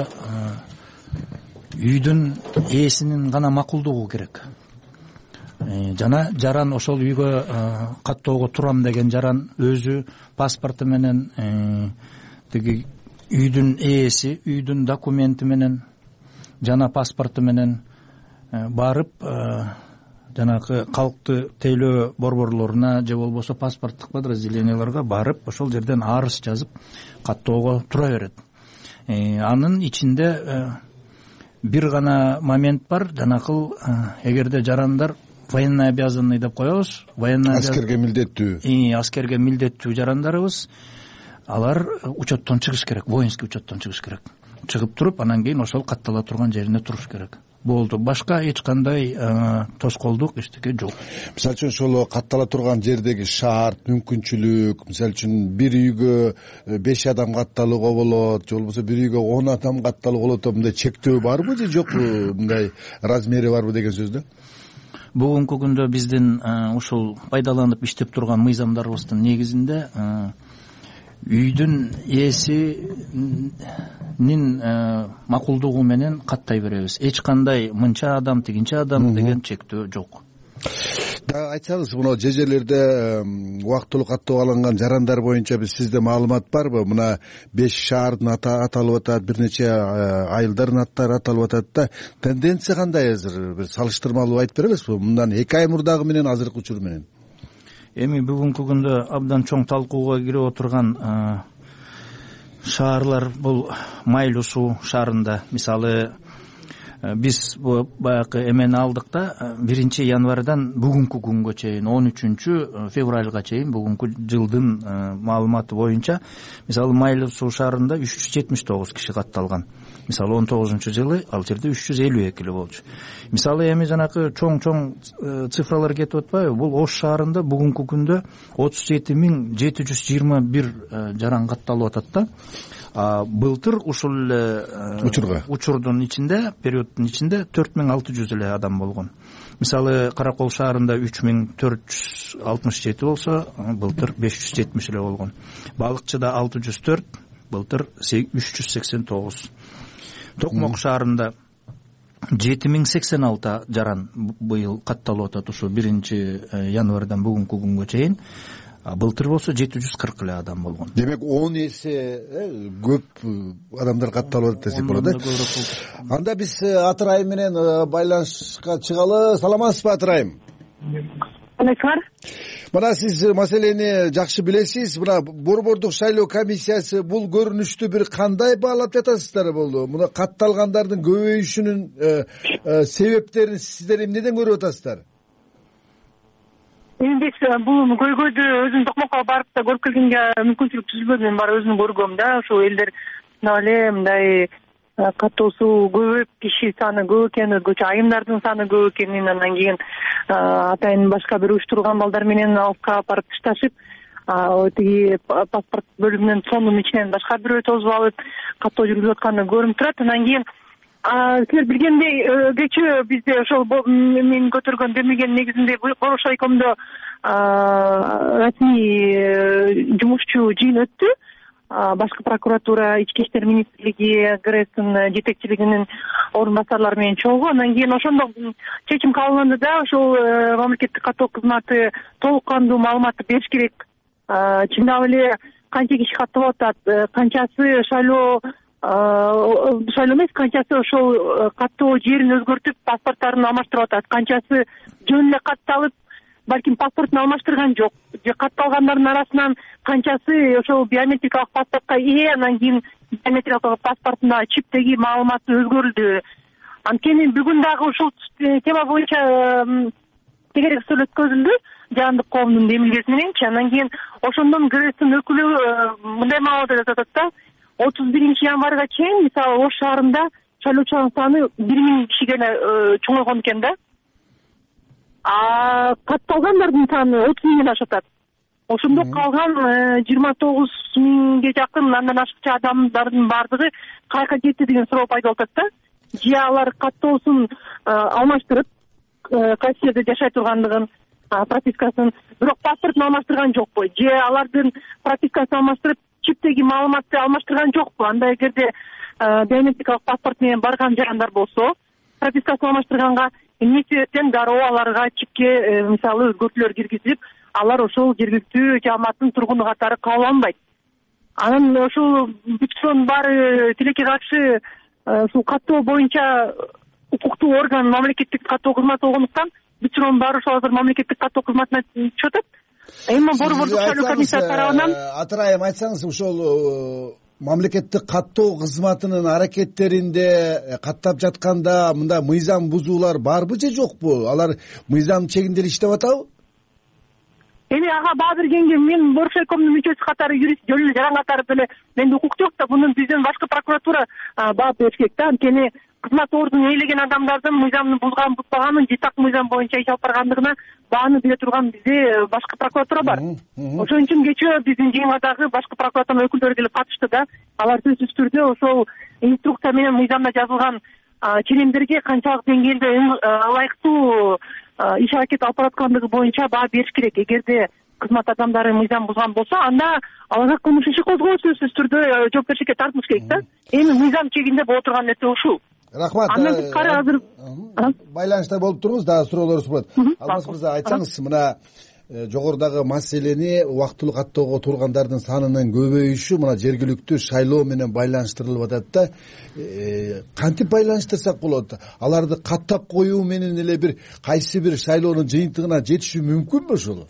үйдүн ээсинин гана макулдугу керек. Жана жаран ошол үйгө каттоого турам деген жаран өзү паспорту менен, тиги үйдүн ээси үйдүн документи менен жана паспорту менен барып, жанагы калкты тейлөө борборлоруна же болбосо паспорттук подразделенияларга барып, ошол жерден арыз жазып каттоого тура берет. Анын ичинде бир гана момент бар. Жанакыл эгерде жарандар военный обязанный деп коебуз, аскерге милдеттүү жарандарыбыз, алар учеттон чыгыш керек, воинский учеттон чыгыш керек. Чыгып туруп, анан кийин ошол каттала турган жерине туруш керек. Болду. Башка эч кандай тоскоолдук эчтеке жок. Мисалы үчүн ошол каттала турган жердеги шарт, мүмкүнчүлүк, мисалы үчүн бир үйгө 5 адам катталууга болот, же болбосо бир үйгө 10 адам катталууга болот, мындай чектөө барбы же жок, мындай размери барбы деген сөз да? Бүгүнкү күндө биздин ушул пайдаланып иштеп турган мыйзамдарыбыздын негизинде үйдүн ээсинин макулдугу менен каттай беребиз. Эч кандай мынча адам, тигинче адам деген чектөө жок. Да, айтсаңыз, мына жерлерде убактылуу каттоого алынган жарандар боюнча сизде маалымат барбы? Мына 5 шаардын аты аталып атат, бир нече айылдардын аттары аталып атат да. Тенденция кандай азыр? Бир салыштырмалуу айтып бересизби? Мындан 2 ай мурдагы менен азыркы учур менен. Эми бүгүнкү күндө абдан чоң талкууга кирип отурган шаарлар бул Майыл Суу шаарында. Мисалы, биз баягы эмени алдык да, 1 январдан бүгүнкү күнгө чейин, 13 февралга чейин бүгүнкү жылдын маалыматы боюнча, мисалы Майыл Суу шаарында 379 киши катталган. Мисалы 19-жылы ал жерде 352 эле болчу. Мисалы эми жанакы чоң цифралар кетип атпайбы? Бул Ош шаарында бүгүнкү күндө 37721 жаран катталып атат да. Былтыр ушул учурдун ичинде, периоддун ичинде 4600 эле адам болгон. Мисалы Каракол шаарында 3467 болсо, былтыр 570 эле болгон. Балыкчыда 604, былтыр 389. Токмок шаарында 7086 жаран быйыл катталып атат ушу 1 январдан бүгүнкү күнгө чейин. Былтыр болсо 740 эле адам болгон. Демек 10 эсе көп адамдар катталып атат десек болот. Анда биз Атырайым менен байланышка чыгалы. Саламатсызбы, Атырайым? Мына сиз маселени жакшы билесиз. Мына Борбордук шайлоо комиссиясы бул көрүнүштү бир кандай баалап жатасыздар болду? Мына катталгандардын көбөйүшүнүн себептерин сиздер эмнеден көрүп атасыздар? Биз бул көйгөйдү өзүм Токмокко барып да көрүп келгенге мүмкүнчүлүк түзүлбөдү. Мен баары өзүм көргөм да. Ошо элдер эле мындай каттоосу көп, киши саны көп экен, өзгөчө айымдардын саны көп экенин, андан кийин атайын башка бир уюштурулган балдар менен алыпка барып ташташып, тиги паспорт бөлүмүнүн сонунун ичинен башка бирөө тосуп алып каттоо жүргүзүп атканы көрүнүп турат. Андан кийин силер билгендей кечээ бизде ошол мен көтөргөн демилгенин негизинде Борбор шайкомдо расмий жумушчу жыйын өттү. Башкы прокуратура, Ички иштер министрлиги, ГРЭСтин жетекчилигинин орун басарлары менен чогуу. Андан кийин ошондо чечим кабылданды да, ошол мамлекеттик каттоо кызматы толук кандуу маалыматты бериш керек. Чындап эле канча киши катталып атат, канчасы шайлоо эмес, канчасы ошол каттоо жерин өзгөртүп паспорттарын алмаштырып атат, канчасы жөн эле катталып балким паспортун алмаштырган жок, же катталгандардын арасынан канчасы ошол биометрикалык паспортко ээ, анан кийин биометрикалык паспортунда чиптеги маалыматы өзгөрүлдү. Анткени бүгүн дагы ушул тема боюнча тегерек сөз өткөзүлдү жаандык коомдун демилгеси мененчи. Андан кийин ошондон ГРЭСтин өкүлү мындай маалымат айтып атат да, 31 январга чейин мисалы Ош шаарында шайлоочулардын саны 1000 кишиге эле чоңойгон экен да. Катталгандардын саны 30 миңден ашат. Ошондо калган 29 миңге жакын андан ашыкча адамдардын бардыгы кайка кетти деген суроо пайда болуп атат да. Же алар каттоосун алмаштырып, кайсы жерде жашай тургандыгын, пропискасын, бирок паспортун алмаштырган жокпу? Же алардын пропискасын алмаштырып, чиптеги маалыматты алмаштырган жокпу? Анда эгерде биометрикалык паспорт менен барган жарандар болсо, пропискасын алмаштырганга эмне себептен дароо аларга чипке мисалы өзгөртүүлөр киргизип, алар ошол жергиликтүү жамааттын тургуну катары кабыл алынбайт. Анан ошол бүтүнүн баары тилекке каршы ушул каттоо боюнча укуктуу орган мамлекеттик каттоо кызматы болгондуктан бүтүнүн баары ошол азыр мамлекеттик каттоо кызматына түшүп атат. Эми Борбордук шайлоо комиссиясы тарабынан Атырайым, айтсаңыз, ошол мамлекеттик каттоо кызматынын аракеттеринде каттап жатканда мындай мыйзам бузуулар барбы же жокпу? Алар мыйзам чегинде эле иштеп атабы? Эми ага баа бергенге мен Борбор шайкомдун мүчөсү катары, юрист жөн эле жаран катары деле менде укук жок да, мунун биздин башкы прокуратура баа бериш керек да. Анткени кызмат ордун ээлеген адамдардын мыйзамды бузган бузбаганын, же так мыйзам боюнча иш алып баргандыгына бааны биле турган бизде башкы прокуратура бар. Ошон үчүн кечээ биздин жыйынга дагы башкы прокуратуранын өкүлдөрү келип катышты да. Алар сөзсүз түрдө ошол инструкция менен мыйзамда жазылган ченемдерге канчалык деңгээлде ылайыктуу иш аракет алып бараткандыгы боюнча баа бериш керек. Эгерде кызмат адамдары мыйзам бузган болсо, анда аларга кылмыш иши козголуп сөзсүз түрдө жоопкерчиликке тартылыш керек да. Эми мыйзам чегинде боло турган нерсе ушул. Рахмат. Андан тышкары азыр байланышта болуп туруңуз, дагы суроолор сурат. Алмаз мырза, айтсаңыз, мына жогорудагы маселени убактылуу каттоого тургандардын санынын көбөйүшү мына жергиликтүү шайлоо менен байланыштырылып атат да. Кантип байланыштырсак болот? Аларды каттап коюу менен эле бир кайсы бир шайлоонун жыйынтыгына жетишүү мүмкүнбү ошол?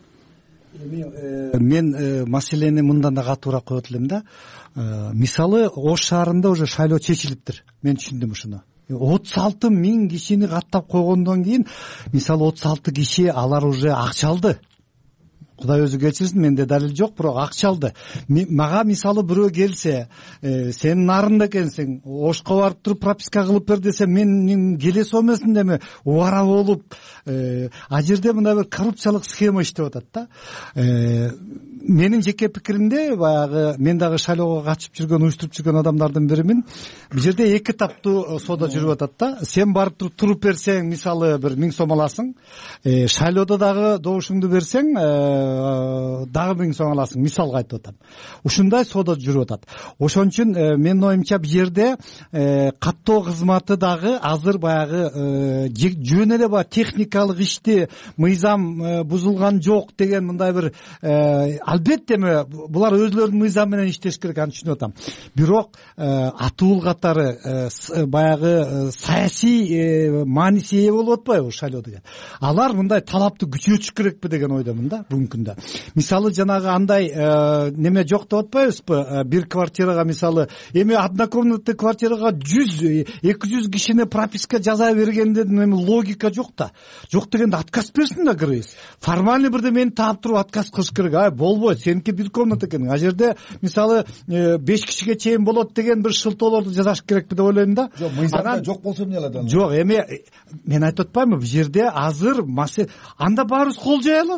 Мен маселени мындан да катуураак коет элем да. Мисалы Ош шаарында уже шайлоо чечилиптир. Мен түшүндүм ушуну. 36 миң кишини каттап койгондон кийин, мисалы 36 киши алар уже акча алды. Кудай өзү кечирсин, менде далил жок, бирок акча алды. Мага мисалы бирөө келсе, сен нарында экенсиң, Ошко барып туруп прописка кылып бер десе, мен келе сомесин деме убара болуп, а жерде мына бир коррупциялык схема иштеп атат да. менин жеке пикиримде баягы мен дагы шайлоого катышып жүргөн уюштуруп жүргөн адамдардын биримин. Бул жерде эки таптуу соода жүрүп атат да. Сен барып туруп берсең, мисалы бир 1000 сом аласың. Шайлоодо дагы добушуңду берсең, дагы 1000 сом аласың. Мисалга айтып атам. Ушундай соода жүрүп атат. Ошон үчүн менин оюмча бул жерде каттоо кызматы дагы азыр баягы жөн эле баягы техникалык ишти мыйзам бузулган жок деген мындай бир албетте булар өзлөрүнүн мыйзамы менен иштеш керек, аны түшүнүп атам. Бирок атуул катары баягы саясий мааниси ээ болуп атпайбы шайлоо деген. Алар мындай талапты күчөтүш керекпи деген ойдомун да бүгүнкү күндө. Мисалы жанагы андай неме жок деп атпайбызбы? Бир квартирага мисалы эми однокомнатный квартирага 100-200 кишини прописка жаза бергенде логика жок да. Жок дегенде отказ берсин да кыргыз. Формальный бирдемени таап туруп отказ кылыш керек. Болбойт, сеники бир комната экен. А жерде мисалы 5 кишиге чейин болот деген бир шылтоолорду жазаш керекпи деп ойлойм да. Жок, мыйзамда жок болсо эмне кылат аны? Жок, эми мен айтып атпаймынбы, бул жерде азыр анда баарыбыз кол жаялы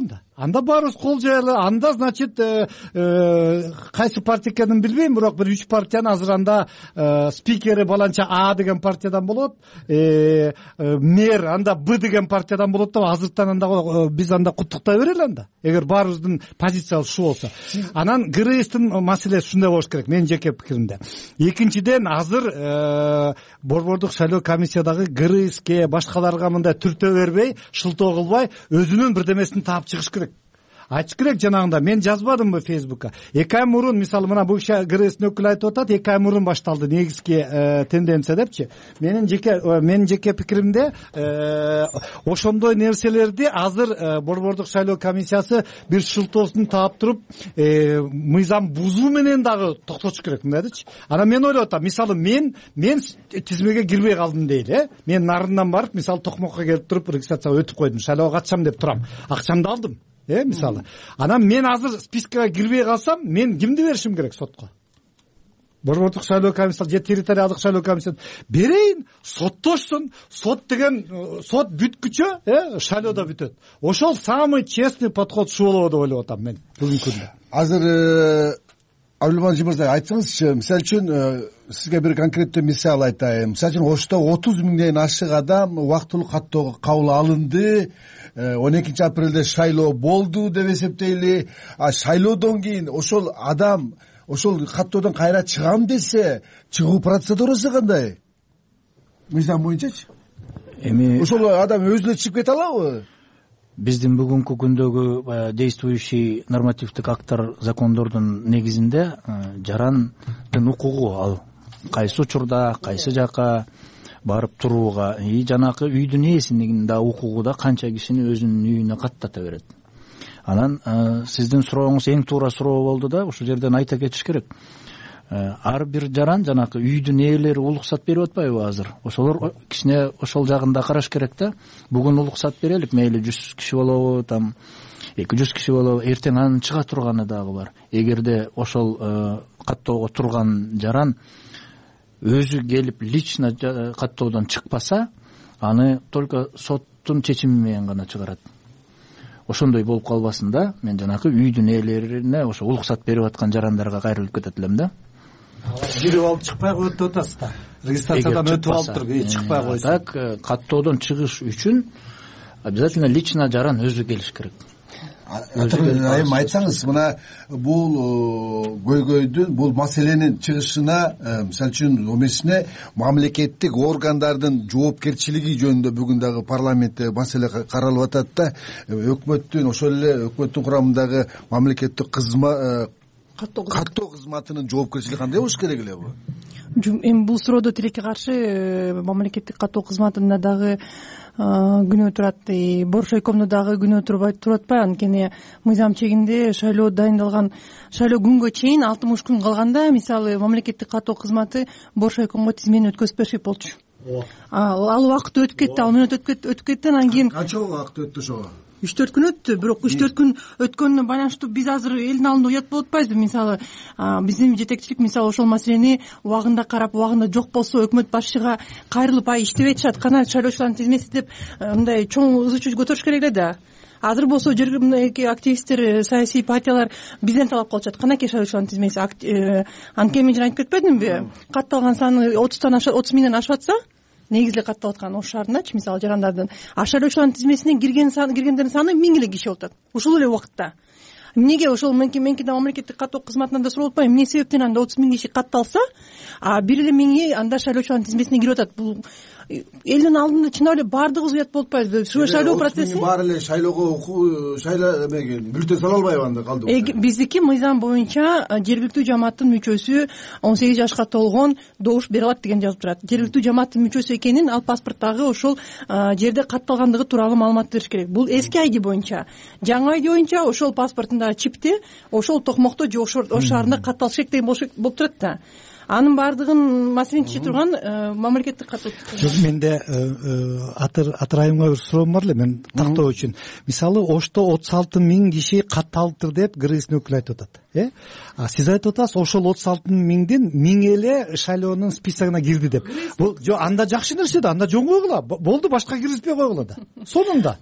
анда значит кайсы партия экенин билбейм, бирок бир 3 партиянын азыр анда спикери баланча А деген партиядан болот, мэр анда Б деген партиядан болот деп азыртан анда биз анда куттуктай берели анда. Эгер баарыбыздын позициябыз ушу болсо. Анан ГРСтин маселеси ушундай болуш керек менин жеке пикиримде. Экинчиден азыр борбордук шайлоо комиссиядагы ГРСке башкаларга мындай түртө бербей, шылтоо кылбай, өзүнүн бирдемесин таап чыгыш керек. Айтыш керек жанагында. Мен жазбадымбы Фейсбукка. 2 ай мурун мисалы мына бул ГРСтин өкүлү айтып атат, 2 ай мурун башталды негизги тенденция депчи. Менин жеке пикиримде ошондой нерселерди азыр борбордук шайлоо комиссиясы бир шылтоосун таап туруп, мыйзам бузуу менен дагы токтотуш керек мындайдычы. Анан мен ойлоп атам, мисалы мен тизмеге кирбей калдым дейли, мен нарындан барып, мисалы Токмокко келип туруп регистрацияга өтүп койдум, шайлоого катышам деп турам. Акчамды алдым. Мисалы. Анан мен азыр спискага кирбей калсам, мен кимди беришим керек сотко? Борбордук шайлоо комиссиясы же территориалдык шайлоо комиссиясы берейин, соттошсун. Сот деген сот бүткүчө, шайлоодо бүтөт. Ошол самый честный подход ушу болобу деп ойлоп атам мен бүгүнкү күндө. Азыр Абдулмажит мырза, айтсаңызчы, мисалы үчүн сизге бир конкреттүү мисал айтайын. Мисалы үчүн Ошто 30 миңден ашык адам убактылуу каттоого кабыл алынды. 12 апрелде шайлоо болду деп эсептейли. Шайлоодон кийин ошол адам ошол каттоодон кайра чыгам десе, чыгуу процедурасы кандай? Мыйзам боюнчачы? Эми ошол адам өзүнө чыгып кете алабы? Биздин бүгүнкү күндөгү действующий нормативдик акттар, закондордун негизинде жарандын укугу ал кайсы учурда, кайсы жака барып турууга, жанакы үйдүн ээсинин да укугу да канча кишини өзүнүн үйүнө каттата берет. Анан сиздин сурооңуз эң туура суроо болду да, ушул жерден айта кетиш керек. Ар бир жаран жанакы үйдүн ээлери уруксат берип атпайбы азыр? Ошолор кичине ошол жагын да караш керек да. Бүгүн уруксат берелик, мейли 100 киши болобу, 200 киши болобу, эртең анын чыга турганы дагы бар. Эгерде ошол каттоого турган жаран өзү келип лично каттоодон чыкпаса, аны только соттун чечими менен гана чыгарат. Ошондой болуп калбасын да, мен жанакы үйдүн ээлерине ошо уруксат берип аткан жарандарга кайрылып кетет элем да. Кирип алып чыкпай коет деп атасыз да. Регистрациядан өтүп алып туруп, чыкпай койсун. Так, каттоодон чыгыш үчүн обязательно лично жаран өзү келиш керек. Айым айтсаңыз, мына бул көйгөйдүн, бул маселенин чыгышына, мисалы үчүн эмесине мамлекеттик органдардын жоопкерчилиги жөнүндө бүгүн дагы парламентте маселе каралып атат да. Өкмөттүн, ошол эле өкмөттүн курамындагы мамлекеттик каттоо кызматынын жоопкерчилиги кандай болуш керек эле бу? Эми бул суроодо тилекке каршы мамлекеттик каттоо кызматында дагы күнөө турат, боршойкомдо дагы күнөө туруп атпайбы? Анткени мыйзам чегинде шайлоо дайындалган, шайлоо күнгө чейин 60 күн калганда, мисалы мамлекеттик каттоо кызматы боршойкомго тизмени өткөзүп беришет болчу. Ал убакыт өтүп кетти, ал мүнөт өтүп кетти, анан кийин канча убакыт өттү ошого? 3-4 күн өттү, бирок 3-4 күн өткөнүнө байланыштуу биз азыр элдин алдында уят болуп атпайбызбы? Мисалы, биздин жетекчилик мисалы ошол маселени убагында карап, убагында жок болсо өкмөт башчыга кайрылып, иштебей атышат, кана шайлоочулардын тизмеси деп мындай чоң ызы чуу көтөрүш керек эле да. азыр болсо жергиликтүү активисттер, саясий партиялар бизден талап кылып атышат, канакей шайлоочулардын тизмеси. Анткени мен жана айтып кетпедимби, катталган саны 30 миңден ашып атса, негизи эле катталып аткан Ош шаарындачы, мисалы жарандардын шайлоочулардын тизмесине киргендердин саны 1000 эле киши болуп атат ушул эле убакытта. Эмнеге ошол меники да мамлекеттик каттоо кызматынан да сурап атпайбы, эмне себептен анда 30 миң киши катталса, а 1 миңи анда шайлоочулардын тизмесине кирип атат? Бул элдин алдында чындап эле баардыгыбыз уят болуп атпайбызбы? Шайлоо процесси баары эле шайлоого бюллетень сала албайбы анда калды? Биздики мыйзам боюнча жергиликтүү жамааттын мүчөсү 18 жашка толгон добуш бере алат деген жазылып турат. Жергиликтүү жамааттын мүчөсү экенин ал паспорттагы ошол жерде катталгандыгы тууралуу маалымат бериш керек. Бул эски айди боюнча. Жаңы айди боюнча ошол паспортундагы чипти ошол токмокто же Ош шаарында катталыш керек деген болуп турат да. Анын баардыгын маселени чече турган мамлекеттик каттоо. Жок, менде Атыр айымга бир суроом бар эле, мен тактоо үчүн. Мисалы Ошто 36 миң киши катталыптыр деп кыргыздын өкүлү айтып атат. Сиз айтып атасыз, ошол 36 миңдин 1000 эле шайлоонун списогуна кирди деп. Бул анда жакшы нерсе да, анда жөн койгула. Болду, башка киргизбей койгула да. Сонунда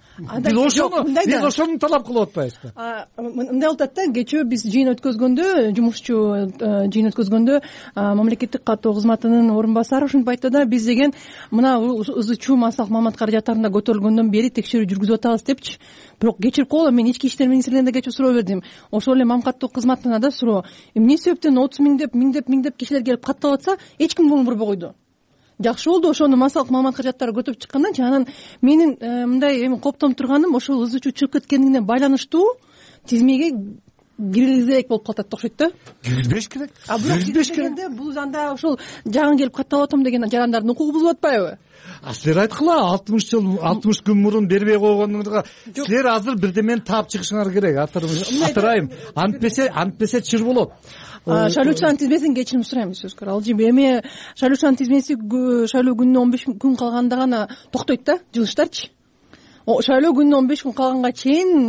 биз ошону талап кылып атпайбызбы? Мындай болуп атат да, кечээ биз жыйын өткөзгөндө, жумушчу жыйын өткөзгөндө мамлекеттик каттоо кызматынын орун басары ушинтип айтты да, биз деген мына ызы-чуу массалык маалымат каражаттарында көтөрүлгөндөн бери текшерүү жүргүзүп атабыз депчи. Бирок кечирип койгула, мен ички иштер министрлигине да кечээ суроо бердим. Ошол эле мам каттоо кызматына да суроо. Эмне себептен 30 миң деп кишилер келип катталып атса, эч ким көңүл бурбой койду. Жакшы болду, ошону массалык маалымат каражаттары көтөрүп чыккандан анан менин мындай эми коптонуп турганым, ошол ызы-чуу чыгып кеткенине байланыштуу тизмеге киргизбек болуп калат окшойт да. Киргизбеш керек. Киргизбеш керек. Бул анда ошол жагын келип катталып атам деген жарандардын укугу бузулуп атпайбы? Силер айткыла, 60 күн мурун бербей койгонуңузга силер азыр бирдемени таап чыгышыңар керек. Атырайым, антпесе чыр болот. Шайлоочулардын тизмесин кечирим сурайм, сөзкөр. Ал эми шайлоочулардын тизмеси шайлоо күнүнө 15 күн калганда гана токтойт да, жылыштарчы. Шайлоо күнүнө 15 күн калганга чейин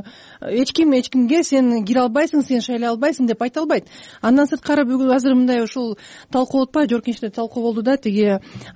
эч кимге сен кире албайсың, сен шайлай албайсың деп айта албайт. Андан сырткары бүгүн азыр мындай ушул талкуу болуп атпайбы? Жогорку кеңеште талкуу болду да, тиги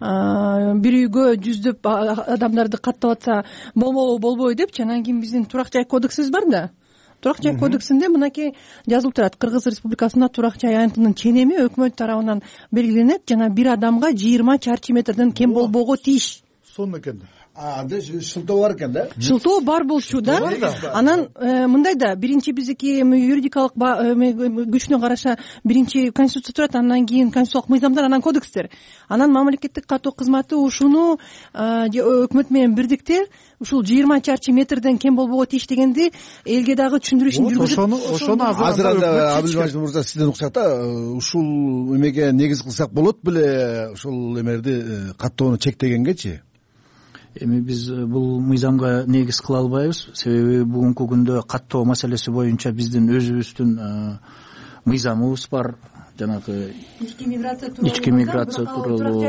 бир үйгө жүздөп адамдарды каттап атса болбойбу депчи. Анан кийин биздин турак жай кодексибиз бар да. Турак жай кодексинде мынакей жазылып турат: Кыргыз Республикасында турак жай аянтынын ченеми өкмөт тарабынан белгиленет жана бир адамга 20 чарчы метрден кем болбого тийиш. Сонун экен да. Анда шылтоо бар экен да? Шылтоо бар болчу да. Анан мындай да, биринчи биздики юридикалык күчүнө караша биринчи конституция турат, андан кийин конституциялык мыйзамдар, анан кодекстер. Анан мамлекеттик каттоо кызматы ушуну өкмөт менен бирдикте ушул 20 чарчы метрден кем болбого тийиш дегенди элге дагы түшүндүрүү үчүн жүргүзүп. Ошону азыр анда Абдулмажит мырза сизден уксак да, ушул эмеге негиз кылсак болот беле, ушул эмерди каттоону чектегенгечи? Эми биз бул мыйзамга негиз кыла албайбыз, себеби бүгүнкү күндө каттоо маселеси боюнча биздин өзүбүздүн мыйзамыбыз бар, жанагы ички миграция тууралуу.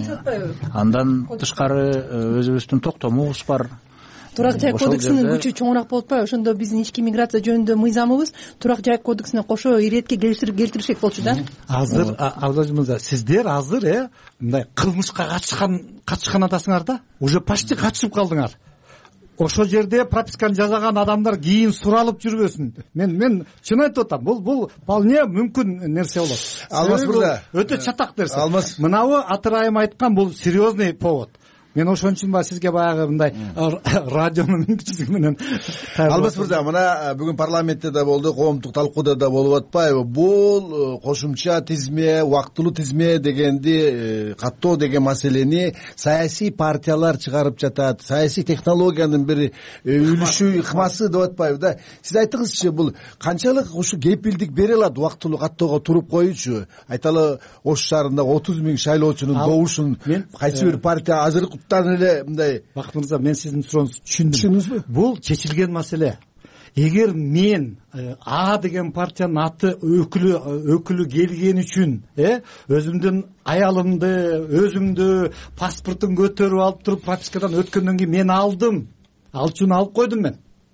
Андан тышкары өзүбүздүн токтомубуз бар. Турак жай кодексинин күчү чоңураак болуп атпайбы? Ошондо биздин ички миграция жөнүндө мыйзамыбыз турак жай кодексине кошо иретке келтириш керек болчу да. Азыр Абдулажит мырза, сиздер азыр мындай кылмышка катышкан атасыңар да, уже почти катышып калдыңар. Ошол жерде прописканы жасаган адамдар кийин суралып жүрбөсүн. Мен чын айтып атам, бул вполне мүмкүн нерсе болот. Алмаз мырза, өтө чатак нерсе. Мынабы Атырайым айткан, бул серьезный повод. Мен ошон үчүн сизге баягы мындай радионун мүмкүнчүлүгү менен. Алмаз мырза, мына бүгүн парламентте да болду, коомдук талкууда да болуп атпайбы? Бул кошумча тизме, убактылуу тизме дегенди каттоо деген маселени саясий партиялар чыгарып жатат. Саясий технологиянын бир үлүшү, ыкмасы деп атпайбы да? Сиз айтыңызчы, бул канчалык ушу кепилдик бере алат убактылуу каттоого туруп коюучу? Айталы, Ош шаарында 30 миң шайлоочунун добушун кайсы бир партия азыркы эле мындай. Бакыт мырза, мен сиздин сурооңузду түшүндүм. Бул чечилген маселе. Эгер мен А деген партиянын аты өкүлү келген үчүн өзүмдүн аялымды, өзүмдү паспортун көтөрүп алып туруп пропискадан өткөндөн кийин мен алдым. Ал үчүн алып койдум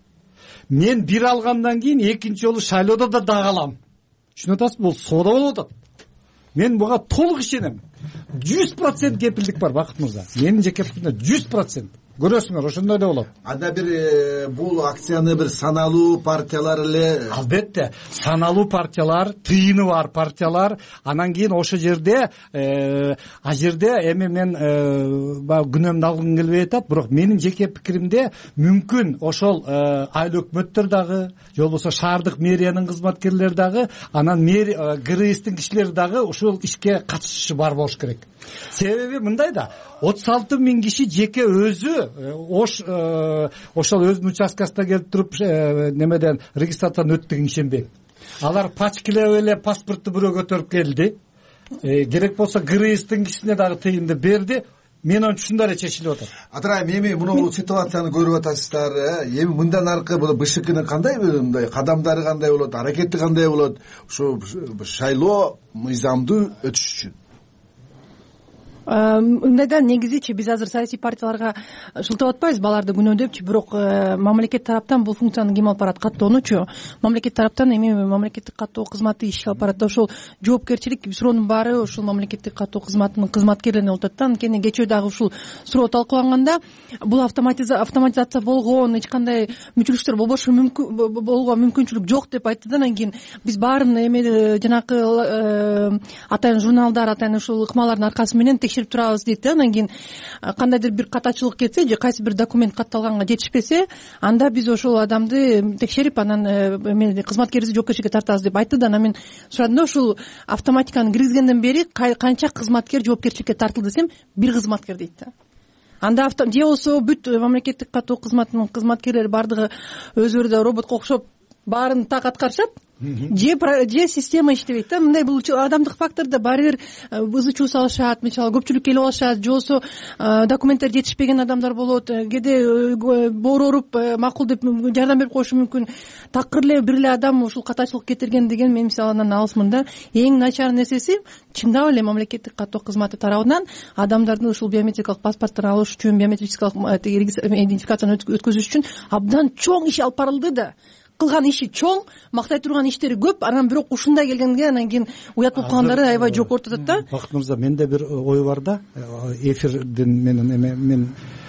мен бир алгандан кийин экинчи жолу шайлоодо да дагы алам. Түшүнүп атасызбы? Бул соода болуп атат. Мен буга толук ишенем. 100% кепилдик бар, Бакыт мырза. Менин жеке пикирим 100%. көрөсүңөр, ошондой да болот. Анда бир бул акцияны бир саналуу партиялар эле? Албетте, саналуу партиялар, тыйыны бар партиялар. Анан кийин ошол жерде эми мен баягы күнөөмдү алгым келбей атат, бирок менин жеке пикиримде мүмкүн ошол айыл өкмөттөр дагы, же болбосо шаардык мэриянын кызматкерлери дагы, анан ГРСтин кишилери дагы ушул ишке катышышы бар болуш керек. Себеби мындай да, 36 000 киши жеке өзү ошол өзүнүн участкасына келип туруп немеден регистрациядан өттү деген ишенбейм. Алар пачкилеп эле паспортту бирөө көтөрүп келди. Керек болсо ГРСтин кишисине дагы тыйынды берди. Мен оюмча ушундай эле чечилип атат. Атырайым, эми мына ситуацияны көрүп атасыздар. Эми мындан аркы бул БШКнын кандай мындай кадамдары кандай болот, аракети кандай болот ушу шайлоо мыйзамдуу өтүш үчүн? Мындайда негизичи биз азыр саясий партияларга шылтап атпайбыз баларды күнөөдөпчү, бирок мамлекет тараптан бул функцияны ким алып барат? Каттоонучу. Мамлекет тараптан эми мамлекеттик каттоо кызматы ишке алып барат да, ошол жоопкерчилик суроонун баары ушул мамлекеттик каттоо кызматынын кызматкерлерине болуп атат да. Анткени кечээ дагы ушул суроо талкууланганда бул автоматизация болгон, эч кандай мүчүлүштөр болгон мүмкүнчүлүк жок деп айтты да. Анан кийин биз баарын эми жанакы атайын журналдар, атайын ушул ыкмалардын аркасы менен текшерип турабыз дейт да. Анан кийин кандайдыр бир катачылык кетсе же кайсы бир документ катталганга жетишпесе, анда биз ошол адамды текшерип анан кызматкерибизди жоопкерчиликке тартабыз деп айтты да. Анан мен сурадым да, ушул автоматиканы киргизгенден бери канча кызматкер жоопкерчиликке тартылды десем, бир кызматкер дейт да. Анда же болсо бүт мамлекеттик каттоо кызматынын кызматкерлери бардыгы өзүлөрү да роботко окшоп баарын так аткарышат, же система иштебейт да. Мындай бул адамдык фактордо баары бир ызы чуу салышат, мисалы көпчүлүк келип алышат, же болбосо документтер жетишпеген адамдар болот, кээде боор ооруп макул деп жардам берип коюшу мүмкүн. Такыр эле бир эле адам ушул катачылык кетирген деген мен мисалы андан алысмын да. Эң начар нерсеси чындап эле мамлекеттик каттоо кызматы тарабынан адамдардын ушул биометрикалык паспортторун алыш үчүн, биометрикалык идентификацияны өткөзүш үчүн абдан чоң иш алып барылды да. Кылган иши чоң, мактай турган иштери көп, анан бирок ушундай келгенге анан кийин уят болуп калгандары аябай жок болуп атат да. Бакыт мырза, менде бир ой бар да. Эфирден мен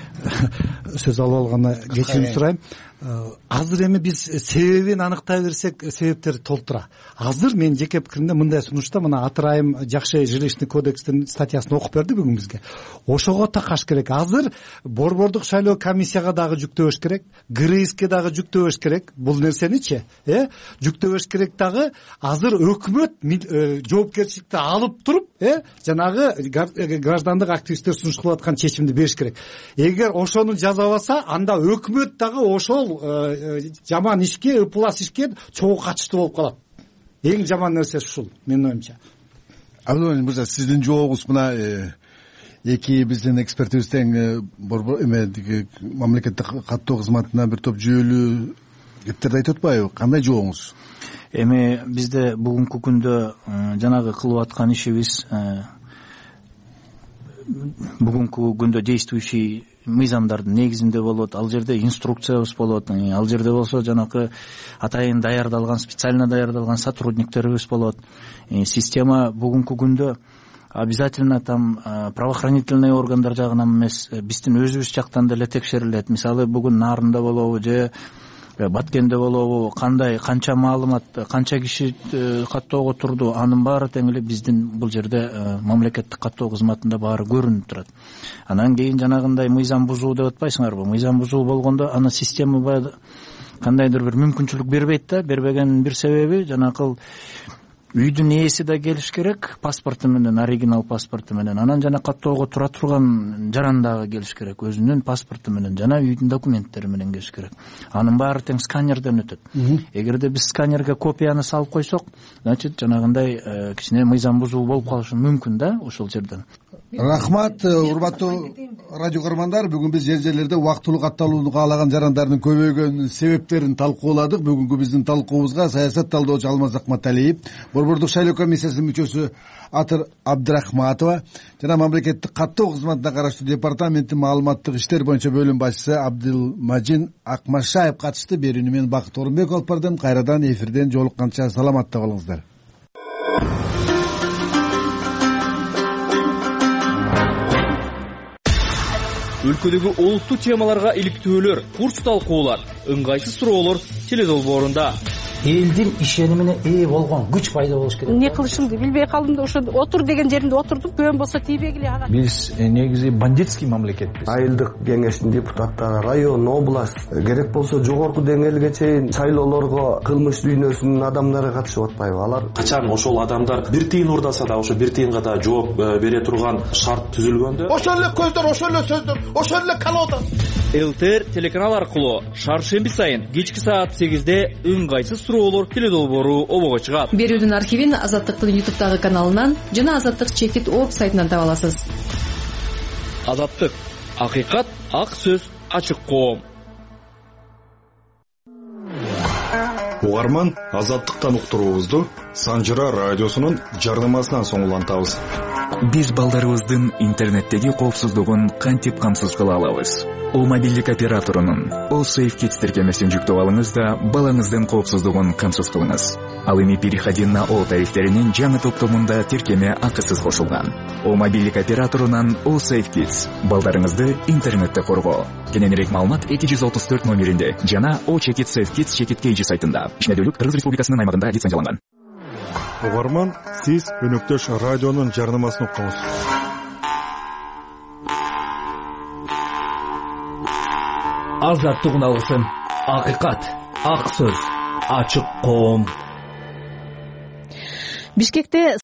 сөз алып алганда кечирим сурайм. Азыр эми биз себебин аныктай берсек, себептер толтура. Азыр мен жеке пикиримде мындай сунушта, мына Атырайым жакшы жилищный кодекстин статьясын окуп берди бүгүн бизге. Ошого такаш керек. Азыр борбордук шайлоо комиссияга дагы жүктөбөш керек, ГРСке дагы жүктөбөш керек. Бул нерсеничи, жүктөбөш керек дагы. Азыр өкмөт жоопкерчиликти алып туруп, жанагы граждандык активисттер сунуш кылып аткан чечимди бериш керек. Эгер ошону жазабаса, анда өкмөт дагы ошол жаман ишке, ыплас ишке чогуу катыштуу болуп калат. Эң жаман нерсе ушул, менин оюмча. Абдулмажит мырза, сиздин жообуңуз мына эки биздин экспертибизден мамлекеттик каттоо кызматына бир топ жүйөлүү кептерди айтып атпайбы? Кандай жообуңуз? Эми бизде бүгүнкү күндө жанагы кылып аткан ишибиз бүгүнкү күндө действующий мыйзамдардын негизинде болот. Ал жерде инструкциябыз болот. Ал жерде болсо жанакы атайын даярдалган, специально даярдалган сотрудниктерибиз болот. Система бүгүнкү күндө обязательно там правоохранительный органдар жагынан эмес, биздин өзүбүз жактан деле текшерилет. Мисалы бүгүн Нарында болобу же Баткенде болобу, канча маалымат, канча киши каттоого турду, анын баары тең эле биздин бул жерде мамлекеттик каттоо кызматында баары көрүнүп турат. Анан кийин жанагындай мыйзам бузуу деп атпайсыңарбы? Мыйзам бузуу болгондо аны система кандайдыр бир мүмкүнчүлүк бербейт да. Бербегенин бир себеби жанакыл үйдүн ээси да келиш керек, паспорту менен, оригинал паспорту менен. Анан жана каттоого тура турган жаран дагы келиш керек, өзүнүн паспорту менен, жана үйдүн документтери менен келиш керек. Анын баары тең сканерден өтөт. Эгерде биз сканерге копияны салып койсок, значит жанагындай кичине мыйзам бузуу болуп калышы мүмкүн да ошол жерден. Рахмат, урматтуу радио көрөрмандар. Бүгүн биз жер-жерлерде убактылуу катталууну каалаган жарандардын көбөйгөн себептерин талкууладык. Бүгүнкү биздин талкуубузга саясат талдоочу Алмаз Акматалиев, борбордук шайлоо комиссиясынын мүчөсү Атыр Абдрахматова жана мамлекеттик каттоо кызматына караштуу департаменттин маалыматтык иштер боюнча бөлүм башчысы Абдылмажин Акмашаев катышты. Берүүнү мен Бакыт Орунбеков алып бардым. Кайрадан эфирден жолукканча саламатта болуңуздар. өлкөдөгү олуттуу темаларга иликтөөлөр, курс талкуулар, ыңгайсыз суроолор теледолбоорунда. Элдин ишенимине ээ болгон күч пайда болуш керек. Эмне кылышымды билбей калдым да ошо отур деген жеримде отурдум. Көөн болсо тийбегиле ага. Биз негизи бандитский мамлекетпиз. Айылдык кеңештин депутаттары, район, область, керек болсо жогорку деңгээлге чейин шайлоолорго кылмыш дүйнөсүнүн адамдары катышып атпайбы? Алар качан ошол адамдар бир тыйын урдаса да ошо бир тыйынга да жооп бере турган шарт түзүлгөндө ошол эле көздөр, ошол эле сөздөр, ошол эле колода. ЛТР телеканал аркылуу шаршемби сайын кечки саат 8-де ыңгайсыз суроолор теледолбоору обого чыгат. Берүүдүн архивин Азаттыктын YouTube'дагы каналынан жана Азаттык чекит орг сайтынан таба аласыз. Азаттык, акыйкат, ак сөз, ачык коом. Угарман, Азаттыктан уктуруубузду Санжыра радиосунун жардамасынан соң улантабыз. Биз балдарыбыздын интернеттеги коопсуздугун кантип камсыз кыла алабыз? О мобилдик операторунун All Safe Kids тиркемесин жүктөп алыңыз да балаңыздын коопсуздугун камсыз кылыңыз. Ал эми переходи на All тарифтеринин жаңы топтомунда тиркеме акысыз кошулган. О мобилдик операторунан All Safe Kids балдарыңызды интернетте коргоо. Кененирээк маалымат 234 номеринде жана О Чекит Safe Kids Чекит KG сайтында. Ишмердүүлүк Кыргыз Республикасынын аймагында лицензияланган. Угарман, сиз өнөктөш радионун жарнамасын уктуңуз. Азаттык алгысын, акыйкат, ак сөз, ачык коом. Бишкекте